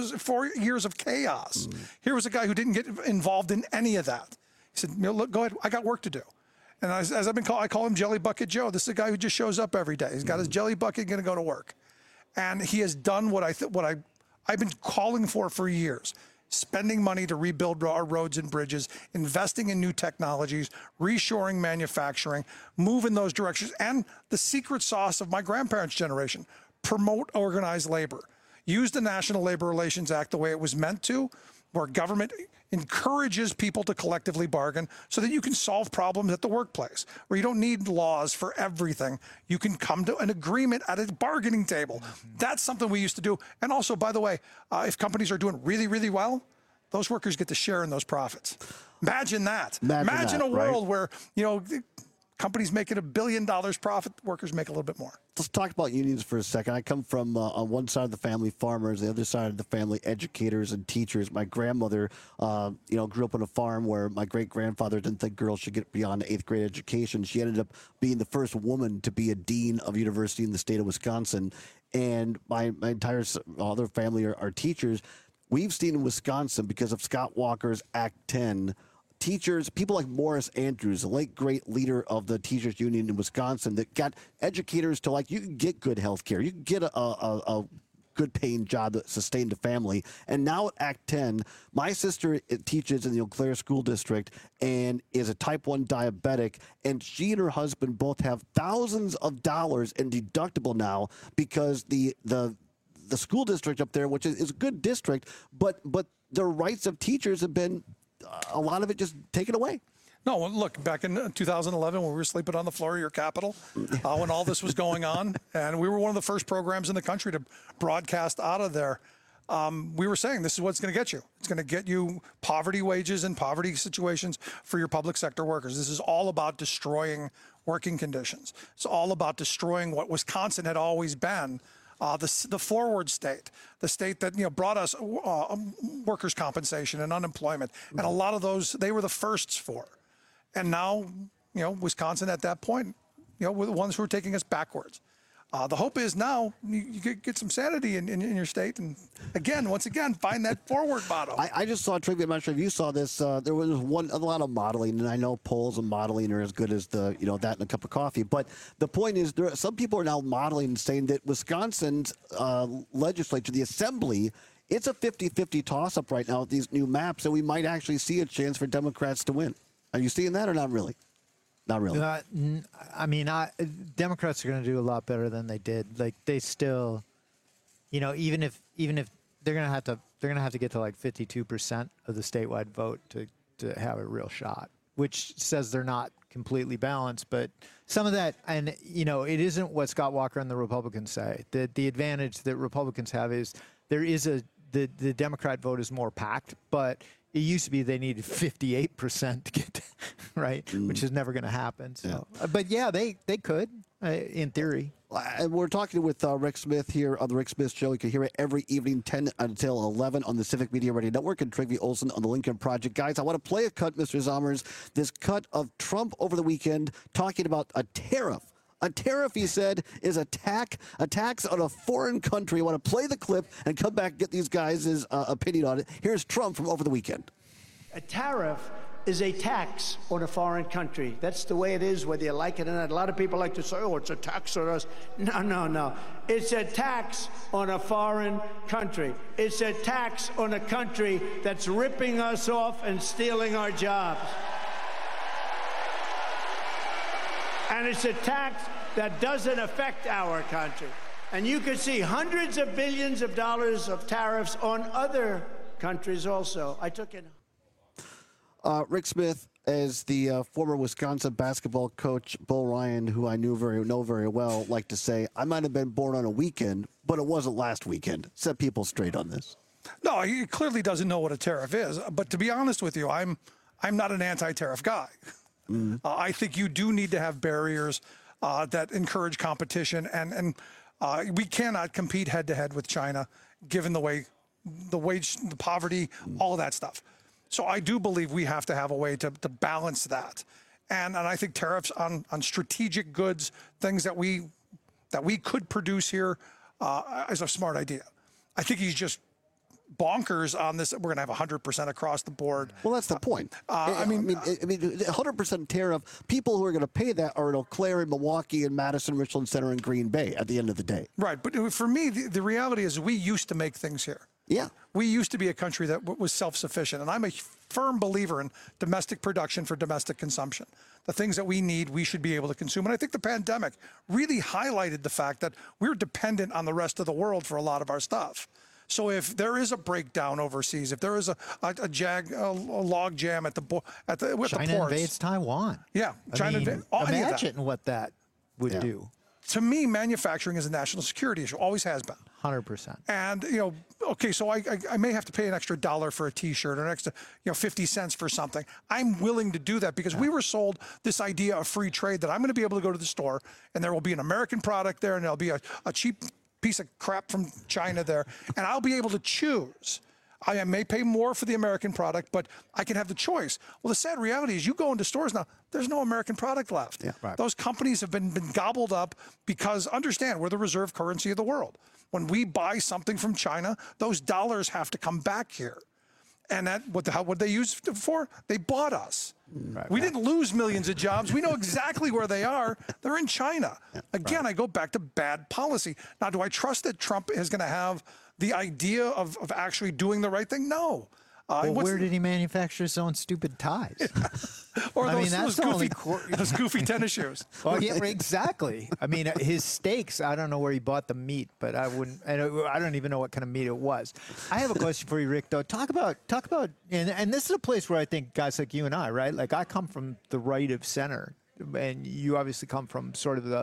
Speaker 33: 4 years of chaos. Mm-hmm. Here was a guy who didn't get involved in any of that. He said, look, go ahead, I got work to do. And as I've been called, I call him Jelly Bucket Joe. This is a guy who just shows up every day. He's got his jelly bucket, going to go to work. And he has done what I've been calling for years. Spending money to rebuild our roads and bridges, investing in new technologies, reshoring manufacturing, move in those directions, and the secret sauce of my grandparents' generation, promote organized labor. Use the National Labor Relations Act the way it was meant to, where government encourages people to collectively bargain so that you can solve problems at the workplace, where you don't need laws for everything. You can come to an agreement at a bargaining table. Mm-hmm. That's something we used to do. And also, by the way, if companies are doing really, really well, those workers get to share in those profits. Imagine that. Imagine a world where, companies making $1 billion profit, workers make a little bit more.
Speaker 32: Let's talk about unions for a second. I come from, on one side of the family, farmers, the other side of the family, educators and teachers. My grandmother, grew up on a farm where my great-grandfather didn't think girls should get beyond 8th grade education. She ended up being the first woman to be a dean of university in the state of Wisconsin. And my entire other family are teachers. We've seen in Wisconsin, because of Scott Walker's Act 10, teachers, people like Morris Andrews, the late great leader of the teachers union in Wisconsin, that got educators to you can get good health care. You can get a good paying job that sustained a family. And now at Act 10, my sister teaches in the Eau Claire School District and is a type 1 diabetic. And she and her husband both have thousands of dollars in deductible now because the school district up there, which is a good district, but the rights of teachers have been a lot of it just taken away.
Speaker 33: No, well, look, back in 2011 when we were sleeping on the floor of your Capitol, when all this was going on, and we were one of the first programs in the country to broadcast out of there, we were saying this is what's going to get you. It's going to get you poverty wages and poverty situations for your public sector workers. This is all about destroying working conditions. It's all about destroying what Wisconsin had always been. The forward state, the state that brought us workers' compensation and unemployment, and a lot of those they were the firsts for. And now, Wisconsin at that point, were the ones who were taking us backwards. The hope is now you get some sanity in your state, and once again, find that forward bottom.
Speaker 32: I just saw a trivia. I'm not sure if you saw this. There was a lot of modeling, and I know polls and modeling are as good as that and a cup of coffee. But the point is, some people are now modeling, saying that Wisconsin's legislature, the assembly, it's a 50-50 toss-up right now with these new maps, and we might actually see a chance for Democrats to win. Are you seeing that or not really? Not really.
Speaker 2: Democrats are going to do a lot better than they did. Like they still, even if they're going to have to get to like 52% of the statewide vote to have a real shot, which says they're not completely balanced. But some of that, and it isn't what Scott Walker and the Republicans say. The advantage that Republicans have is the Democrat vote is more packed, but it used to be they needed 58% to get right, which is never going to happen. So, but yeah, they could in theory.
Speaker 32: We're talking with Rick Smith here on the Rick Smith Show. You can hear it every evening, 10 until 11 on the Civic Media Radio Network, and Trygve Olsen on the Lincoln Project. Guys, I want to play a cut, Mr. Zommers, this cut of Trump over the weekend talking about a tariff. A tariff, he said, is a tax on a foreign country. I want to play the clip and come back and get these guys' opinion on it. Here's Trump from over the weekend.
Speaker 3: A tariff is a tax on a foreign country. That's the way it is, whether you like it or not. A lot of people like to say, oh, it's a tax on us. No. It's a tax on a foreign country. It's a tax on a country that's ripping us off and stealing our jobs. And it's a tax that doesn't affect our country. And you could see hundreds of billions of dollars of tariffs on other countries also. I took it.
Speaker 32: Rick Smith, as the former Wisconsin basketball coach, Bo Ryan, who I know very well, liked to say, I might have been born on a weekend, but it wasn't last weekend. Set people straight on this.
Speaker 33: No, he clearly doesn't know what a tariff is. But to be honest with you, I'm not an anti-tariff guy. I think you do need to have barriers that encourage competition, and we cannot compete head-to-head with China, given the wage, the poverty, all of that stuff. So I do believe we have to have a way to balance that, and I think tariffs on strategic goods, things that we could produce here, is a smart idea. I think he's just bonkers on this. We're going to have 100% across the board.
Speaker 32: Well, that's the point. I mean, 100% tariff. People who are going to pay that are in Eau Claire and Milwaukee and Madison, Richland Center, and Green Bay at the end of the day.
Speaker 33: Right. But for me, the reality is we used to make things here.
Speaker 32: Yeah.
Speaker 33: We used to be a country that was self-sufficient. And I'm a firm believer in domestic production for domestic consumption. The things that we need, we should be able to consume. And I think the pandemic really highlighted the fact that we're dependent on the rest of the world for a lot of our stuff. So if there is a breakdown overseas, if there is a log jam with the ports,
Speaker 2: China invades Taiwan.
Speaker 33: Yeah,
Speaker 2: imagine what that would do.
Speaker 33: To me, manufacturing is a national security issue. Always has been.
Speaker 2: 100%.
Speaker 33: And okay, so I may have to pay an extra $1 for a T-shirt or an extra 50 cents for something. I'm willing to do that because we were sold this idea of free trade that I'm going to be able to go to the store and there will be an American product there and there'll be a cheap piece of crap from China there, and I'll be able to choose. I may pay more for the American product, but I can have the choice. Well, the sad reality is you go into stores now, there's no American product left.
Speaker 32: Yeah, right.
Speaker 33: Those companies have been gobbled up because, understand, we're the reserve currency of the world. When we buy something from China, those dollars have to come back here. And what they use it for? They bought us. Right, we didn't lose millions of jobs. We know exactly where they are. They're in China. Again, I go back to bad policy. Now, do I trust that Trump is going to have the idea of actually doing the right thing? No.
Speaker 2: Well, where did he manufacture his own stupid ties?
Speaker 33: Or
Speaker 2: I mean,
Speaker 33: those goofy tennis shoes.
Speaker 2: Oh, yeah, exactly. I mean, his steaks, I don't know where he bought the meat, but I don't even know what kind of meat it was. I have a question for you, Rick, though. Talk about, and this is a place where I think guys like you and I, right? Like, I come from the right of center, and you obviously come from sort of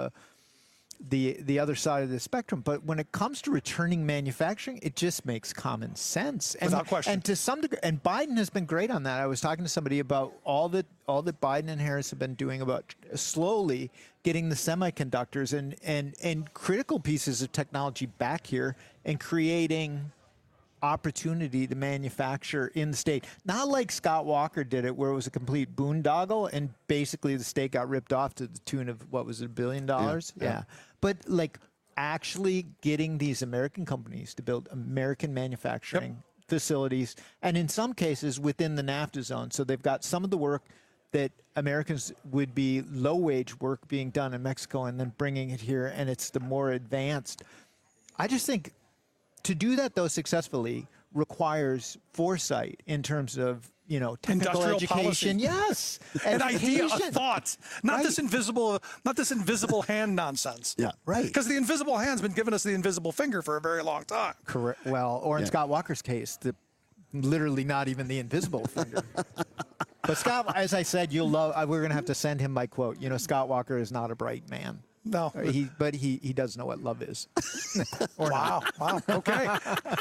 Speaker 2: the other side of the spectrum. But when it comes to returning manufacturing, it just makes common sense.
Speaker 33: Without question.
Speaker 2: And to some degree, and Biden has been great on that. I was talking to somebody about all that Biden and Harris have been doing about slowly getting the semiconductors and critical pieces of technology back here and creating opportunity to manufacture in the state. Not like Scott Walker did it, where it was a complete boondoggle and basically the state got ripped off to the tune of, what was it, $1 billion? Yeah. But like actually getting these American companies to build American manufacturing facilities, and in some cases within the NAFTA zone. So they've got some of the work that Americans would be low-wage work being done in Mexico and then bringing it here, and it's the more advanced. I just think to do that, though, successfully requires foresight in terms of, technical
Speaker 33: industrial
Speaker 2: education.
Speaker 33: Policy.
Speaker 2: Yes.
Speaker 33: An idea, a
Speaker 2: Education.
Speaker 33: thought. Not
Speaker 2: Right.
Speaker 33: this invisible hand nonsense.
Speaker 2: Yeah. Right.
Speaker 33: Because the invisible hand's been giving us the invisible finger for a very long time.
Speaker 2: Correct. Well, or in Scott Walker's case, literally not even the invisible finger. But Scott, as I said, you'll love. We're going to have to send him my quote. Scott Walker is not a bright man.
Speaker 33: No.
Speaker 2: But he does know what love is.
Speaker 33: Wow. Okay.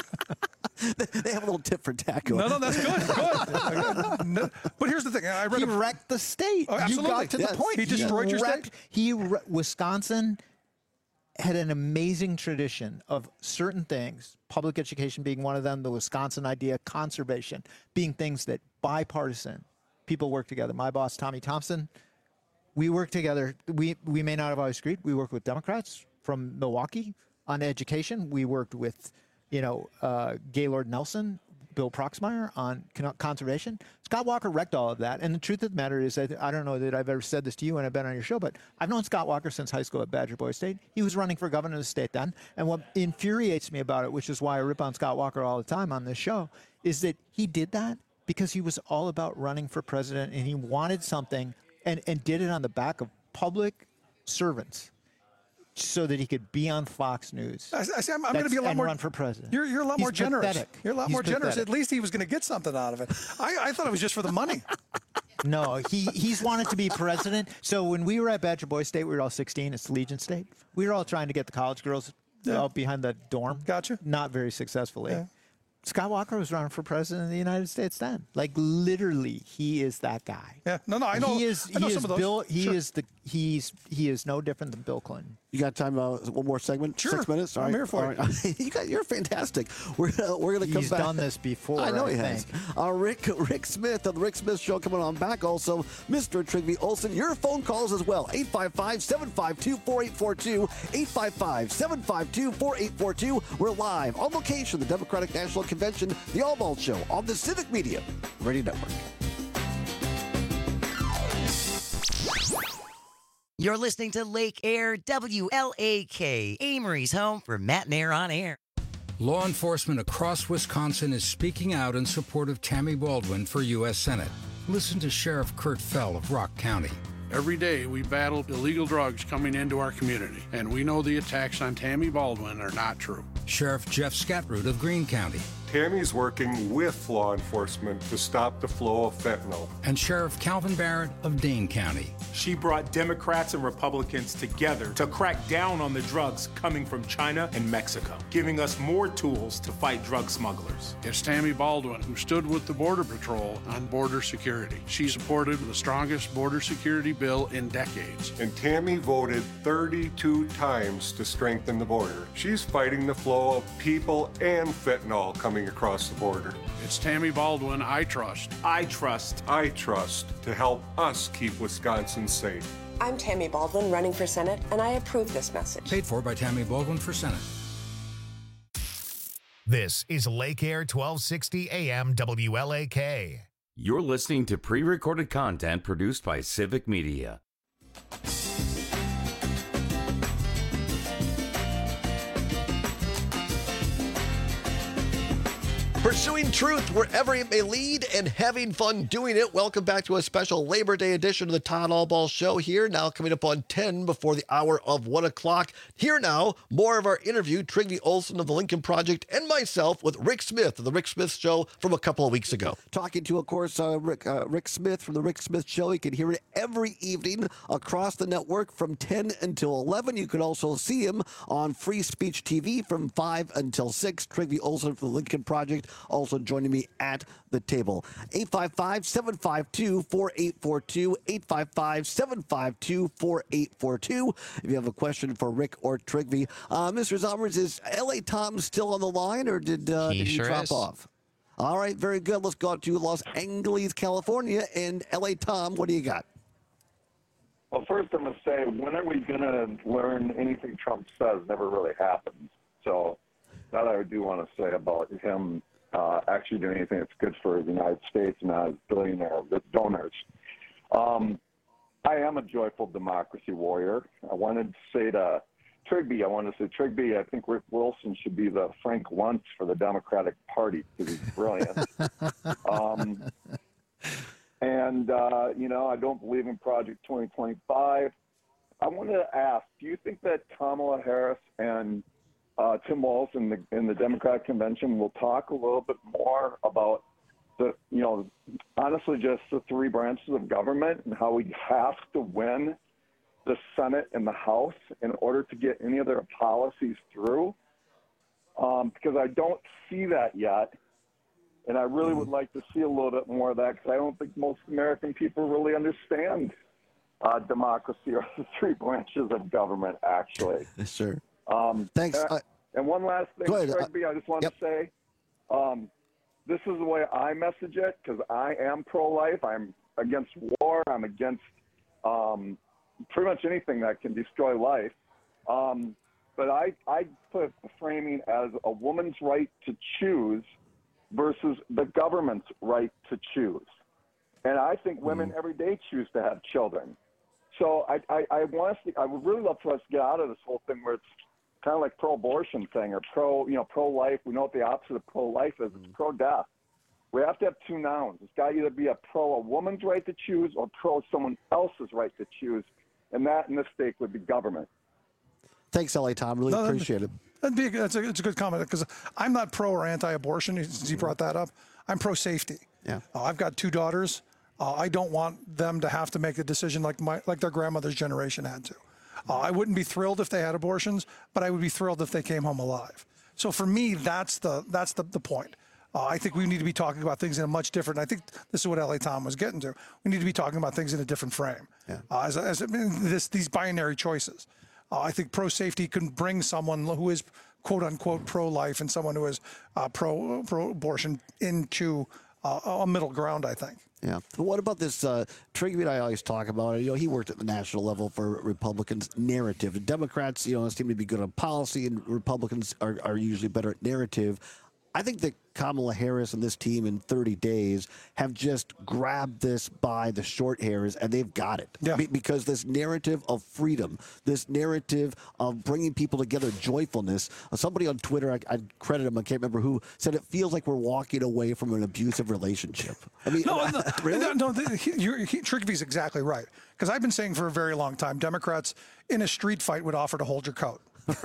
Speaker 32: They have a little tip for taco.
Speaker 33: No, that's good. No, but here's the thing. I read
Speaker 2: he wrecked the state.
Speaker 33: Oh, absolutely.
Speaker 2: You got to the point.
Speaker 33: He destroyed your state.
Speaker 2: Wisconsin had an amazing tradition of certain things, public education being one of them, the Wisconsin idea, conservation being things that bipartisan people work together. My boss, Tommy Thompson, we work together. We may not have always agreed. We worked with Democrats from Milwaukee on education. We worked with, Gaylord Nelson, Bill Proxmire on conservation. Scott Walker wrecked all of that. And the truth of the matter is, I don't know that I've ever said this to you when I've been on your show, but I've known Scott Walker since high school at Badger Boys State. He was running for governor of the state then. And what infuriates me about it, which is why I rip on Scott Walker all the time on this show, is that he did that because he was all about running for president and he wanted something and did it on the back of public servants so that he could be on Fox News.
Speaker 33: I'm going to be a lot more.
Speaker 2: Run for president.
Speaker 33: You're a lot more generous.
Speaker 2: Pathetic.
Speaker 33: You're a lot more generous. At least he was going to get something out of it. I thought it was just for the money.
Speaker 2: No, he's wanted to be president. So when we were at Badger Boys State, we were all 16. It's Legion State. We were all trying to get the college girls out behind the dorm.
Speaker 33: Gotcha.
Speaker 2: Not very successfully.
Speaker 33: Yeah.
Speaker 2: Scott Walker was running for president of the United States then. Like literally, he is that guy.
Speaker 33: Yeah. No, I know.
Speaker 2: He is
Speaker 33: some of those.
Speaker 2: Bill. He
Speaker 33: Sure.
Speaker 2: he is no different than Bill Clinton.
Speaker 32: You got time? One more segment?
Speaker 33: Sure.
Speaker 32: 6 minutes. All
Speaker 33: I'm
Speaker 32: right.
Speaker 33: here for it.
Speaker 32: You're fantastic. We're gonna come
Speaker 2: He's
Speaker 32: back.
Speaker 2: done this before.
Speaker 32: I know
Speaker 2: I
Speaker 32: he has. Rick Smith on the Rick Smith Show coming on back. Also, Mr. Trygve Olsen. Your phone calls as well. 855-752-4842. 855-752-4842. We're live on location, the Democratic National Convention, the All Bald Show on the Civic Media Radio Network.
Speaker 26: You're listening to Lake Air WLAK, Amory's home for Matt and Air on Air.
Speaker 4: Law enforcement across Wisconsin is speaking out in support of Tammy Baldwin for U.S. Senate. Listen to Sheriff Kurt Fell of Rock County.
Speaker 11: Every day we battle illegal drugs coming into our community, and we know the attacks on Tammy Baldwin are not true.
Speaker 4: Sheriff Jeff Scatroot of Greene County.
Speaker 13: Tammy's working with law enforcement to stop the flow of fentanyl.
Speaker 4: And Sheriff Calvin Barrett of Dane County.
Speaker 14: She brought Democrats and Republicans together to crack down on the drugs coming from China and Mexico, giving us more tools to fight drug smugglers.
Speaker 11: It's Tammy Baldwin who stood with the Border Patrol on border security. She supported the strongest border security bill in decades.
Speaker 13: And Tammy voted 32 times to strengthen the border. She's fighting the flow of people and fentanyl coming across the border.
Speaker 11: It's Tammy Baldwin I trust.
Speaker 14: I trust
Speaker 13: to help us keep Wisconsin safe.
Speaker 15: I'm Tammy Baldwin running for Senate, and I approve this message.
Speaker 4: Paid for by Tammy Baldwin for Senate.
Speaker 1: This is Lake Air 1260 AM WLAK.
Speaker 18: You're listening to pre-recorded content produced by Civic Media.
Speaker 20: Pursuing truth wherever it may lead and having fun doing it. Welcome back to a special Labor Day edition of the Todd Allball Show here. Now coming up on 10 before the hour of 1 o'clock. Here now, more of our interview, Trygve Olsen of the Lincoln Project and myself with Rick Smith of the Rick Smith Show from a couple of weeks ago.
Speaker 32: Talking to, of course, Rick Smith from the Rick Smith Show. You can hear it every evening across the network from 10 until 11. You can also see him on Free Speech TV from 5 until 6. Trygve Olsen from the Lincoln Project also joining me at the table. 855-752-4842, 855-752-4842. If you have a question for Rick or Trygve. Mr. Zomers, is L.A. Tom still on the line, or did he
Speaker 5: sure
Speaker 32: drop
Speaker 5: is.
Speaker 32: off? All right, very good. Let's go to Los Angeles, California, and L.A. Tom, what do you got?
Speaker 6: Well, first I'm going to say, when are we going to learn anything Trump says never really happens? So that I do want to say about him actually doing anything that's good for the United States and not as billionaire with donors. I am a joyful democracy warrior. I wanted to say to Trygve, I think Rick Wilson should be the Frank Luntz for the Democratic Party because he's brilliant. I don't believe in Project 2025. I wanted to ask, do you think that Kamala Harris and Tim Walz in the Democratic Convention will talk a little bit more about honestly just the three branches of government and how we have to win the Senate and the House in order to get any of their policies through? Because I don't see that yet. And I really would like to see a little bit more of that because I don't think most American people really understand democracy or the three branches of government, actually.
Speaker 32: Sure. Thanks.
Speaker 6: And one last thing, Trygve, I just want to say, this is the way I message it because I am pro-life. I'm against war. I'm against pretty much anything that can destroy life. But I put the framing as a woman's right to choose versus the government's right to choose. And I think women every day choose to have children. So I would really love for us to get out of this whole thing where it's kind of like pro-abortion thing or pro-life. We know what the opposite of pro-life is. It's pro-death. We have to have two nouns. It's got to either be a woman's right to choose or pro someone else's right to choose. And that in this state would be government.
Speaker 32: Thanks, L.A. Tom. Really appreciate it.
Speaker 33: It's a good comment because I'm not pro or anti-abortion, since you brought that up. I'm pro-safety.
Speaker 32: Yeah.
Speaker 33: I've got two daughters. I don't want them to have to make a decision like their grandmother's generation had to. I wouldn't be thrilled if they had abortions, but I would be thrilled if they came home alive. So for me, that's the point. I think we need to be talking about things in a much different. I think this is what L.A. Tom was getting to. We need to be talking about things in a different frame.
Speaker 32: Yeah.
Speaker 33: These binary choices. I think pro-safety can bring someone who is quote unquote pro-life and someone who is pro-abortion into a middle ground, I think.
Speaker 32: Yeah. But what about this? Trygve and I always talk about it. He worked at the national level for Republicans' narrative. The Democrats, seem to be good on policy, and Republicans are usually better at narrative. I think that Kamala Harris and this team in 30 days have just grabbed this by the short hairs, and they've got it.
Speaker 33: Yeah.
Speaker 32: Because this narrative of freedom, this narrative of bringing people together, joyfulness. Somebody on Twitter, I credit him, I can't remember who, said it feels like we're walking away from an abusive relationship. I mean, really?
Speaker 33: Trygve's exactly right. Because I've been saying for a very long time, Democrats in a street fight would offer to hold your coat.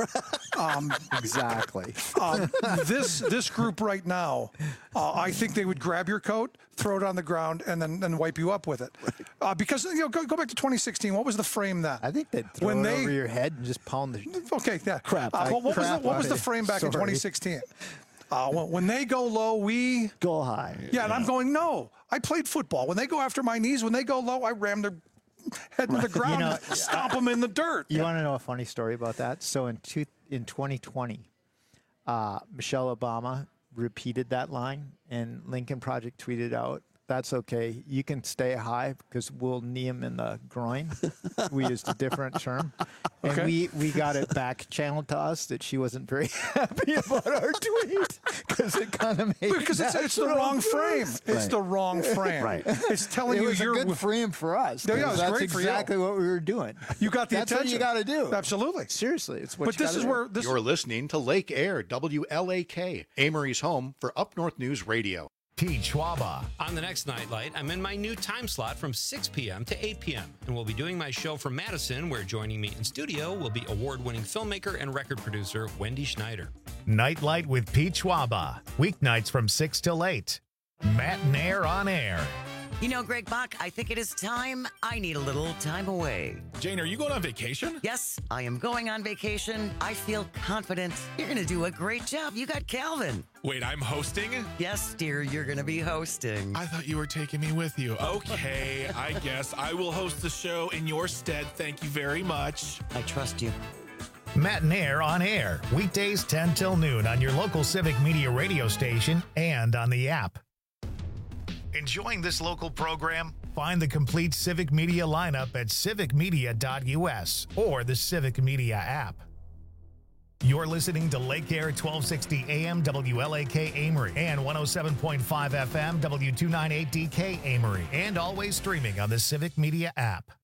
Speaker 2: Exactly.
Speaker 33: This group right now, I think they would grab your coat, throw it on the ground, and then wipe you up with it. Because go back to 2016. What was the frame then?
Speaker 2: I think they'd throw it over your head and just pound the
Speaker 33: Okay, yeah.
Speaker 2: crap.
Speaker 33: What was the frame back in 2016? When they go low, we
Speaker 32: go high.
Speaker 33: Yeah, and I'm going, no. I played football. When they go after my knees, when they go low, I ram their head to the ground, and stomp them in the dirt.
Speaker 2: You want to know a funny story about that? So in 2020, Michelle Obama repeated that line, and Lincoln Project tweeted out, that's okay. You can stay high because we'll knee him in the groin. We used a different term. And
Speaker 33: Okay.
Speaker 2: we got it back channeled to us that she wasn't very happy about our tweet because it kind of made
Speaker 33: Because it's the wrong frame. It's the wrong frame.
Speaker 2: Right.
Speaker 33: It's telling
Speaker 2: it
Speaker 33: you
Speaker 2: was
Speaker 33: you're
Speaker 2: a good frame for us.
Speaker 33: Yeah, it
Speaker 2: 'cause
Speaker 33: was
Speaker 2: that's
Speaker 33: great for you.
Speaker 2: exactly what we were doing.
Speaker 33: You got the
Speaker 2: That's
Speaker 33: attention.
Speaker 2: what you got to do.
Speaker 33: Absolutely.
Speaker 2: Seriously, it's what
Speaker 33: But
Speaker 2: you
Speaker 33: this
Speaker 2: gotta
Speaker 33: is
Speaker 2: do.
Speaker 33: where this
Speaker 5: You're listening to Lake Air, WLAK, Amory's home for Up North News Radio.
Speaker 1: Pete Schwaba.
Speaker 7: On the next Nightlight, I'm in my new time slot from 6 p.m. to 8 p.m. and we'll be doing my show from Madison, where joining me in studio will be award-winning filmmaker and record producer Wendy Schneider.
Speaker 1: Nightlight with Pete Schwaba. Weeknights from 6 till 8. Matt and Air on air.
Speaker 26: You know, Greg Bach, I think it is time. I need a little time away.
Speaker 8: Jane, are you going on vacation?
Speaker 26: Yes, I am going on vacation. I feel confident. You're going to do a great job. You got Calvin.
Speaker 8: Wait, I'm hosting?
Speaker 26: Yes, dear, you're going to be hosting.
Speaker 8: I thought you were taking me with you. Okay, I guess I will host the show in your stead. Thank you very much.
Speaker 26: I trust you.
Speaker 1: Matt and Air on air. Weekdays 10 till noon on your local Civic Media radio station and on the app. Enjoying this local program? Find the complete Civic Media lineup at civicmedia.us or the Civic Media app. You're listening to Lake Air 1260 AM WLAK Amory and 107.5 FM W298DK Amory, and always streaming on the Civic Media app.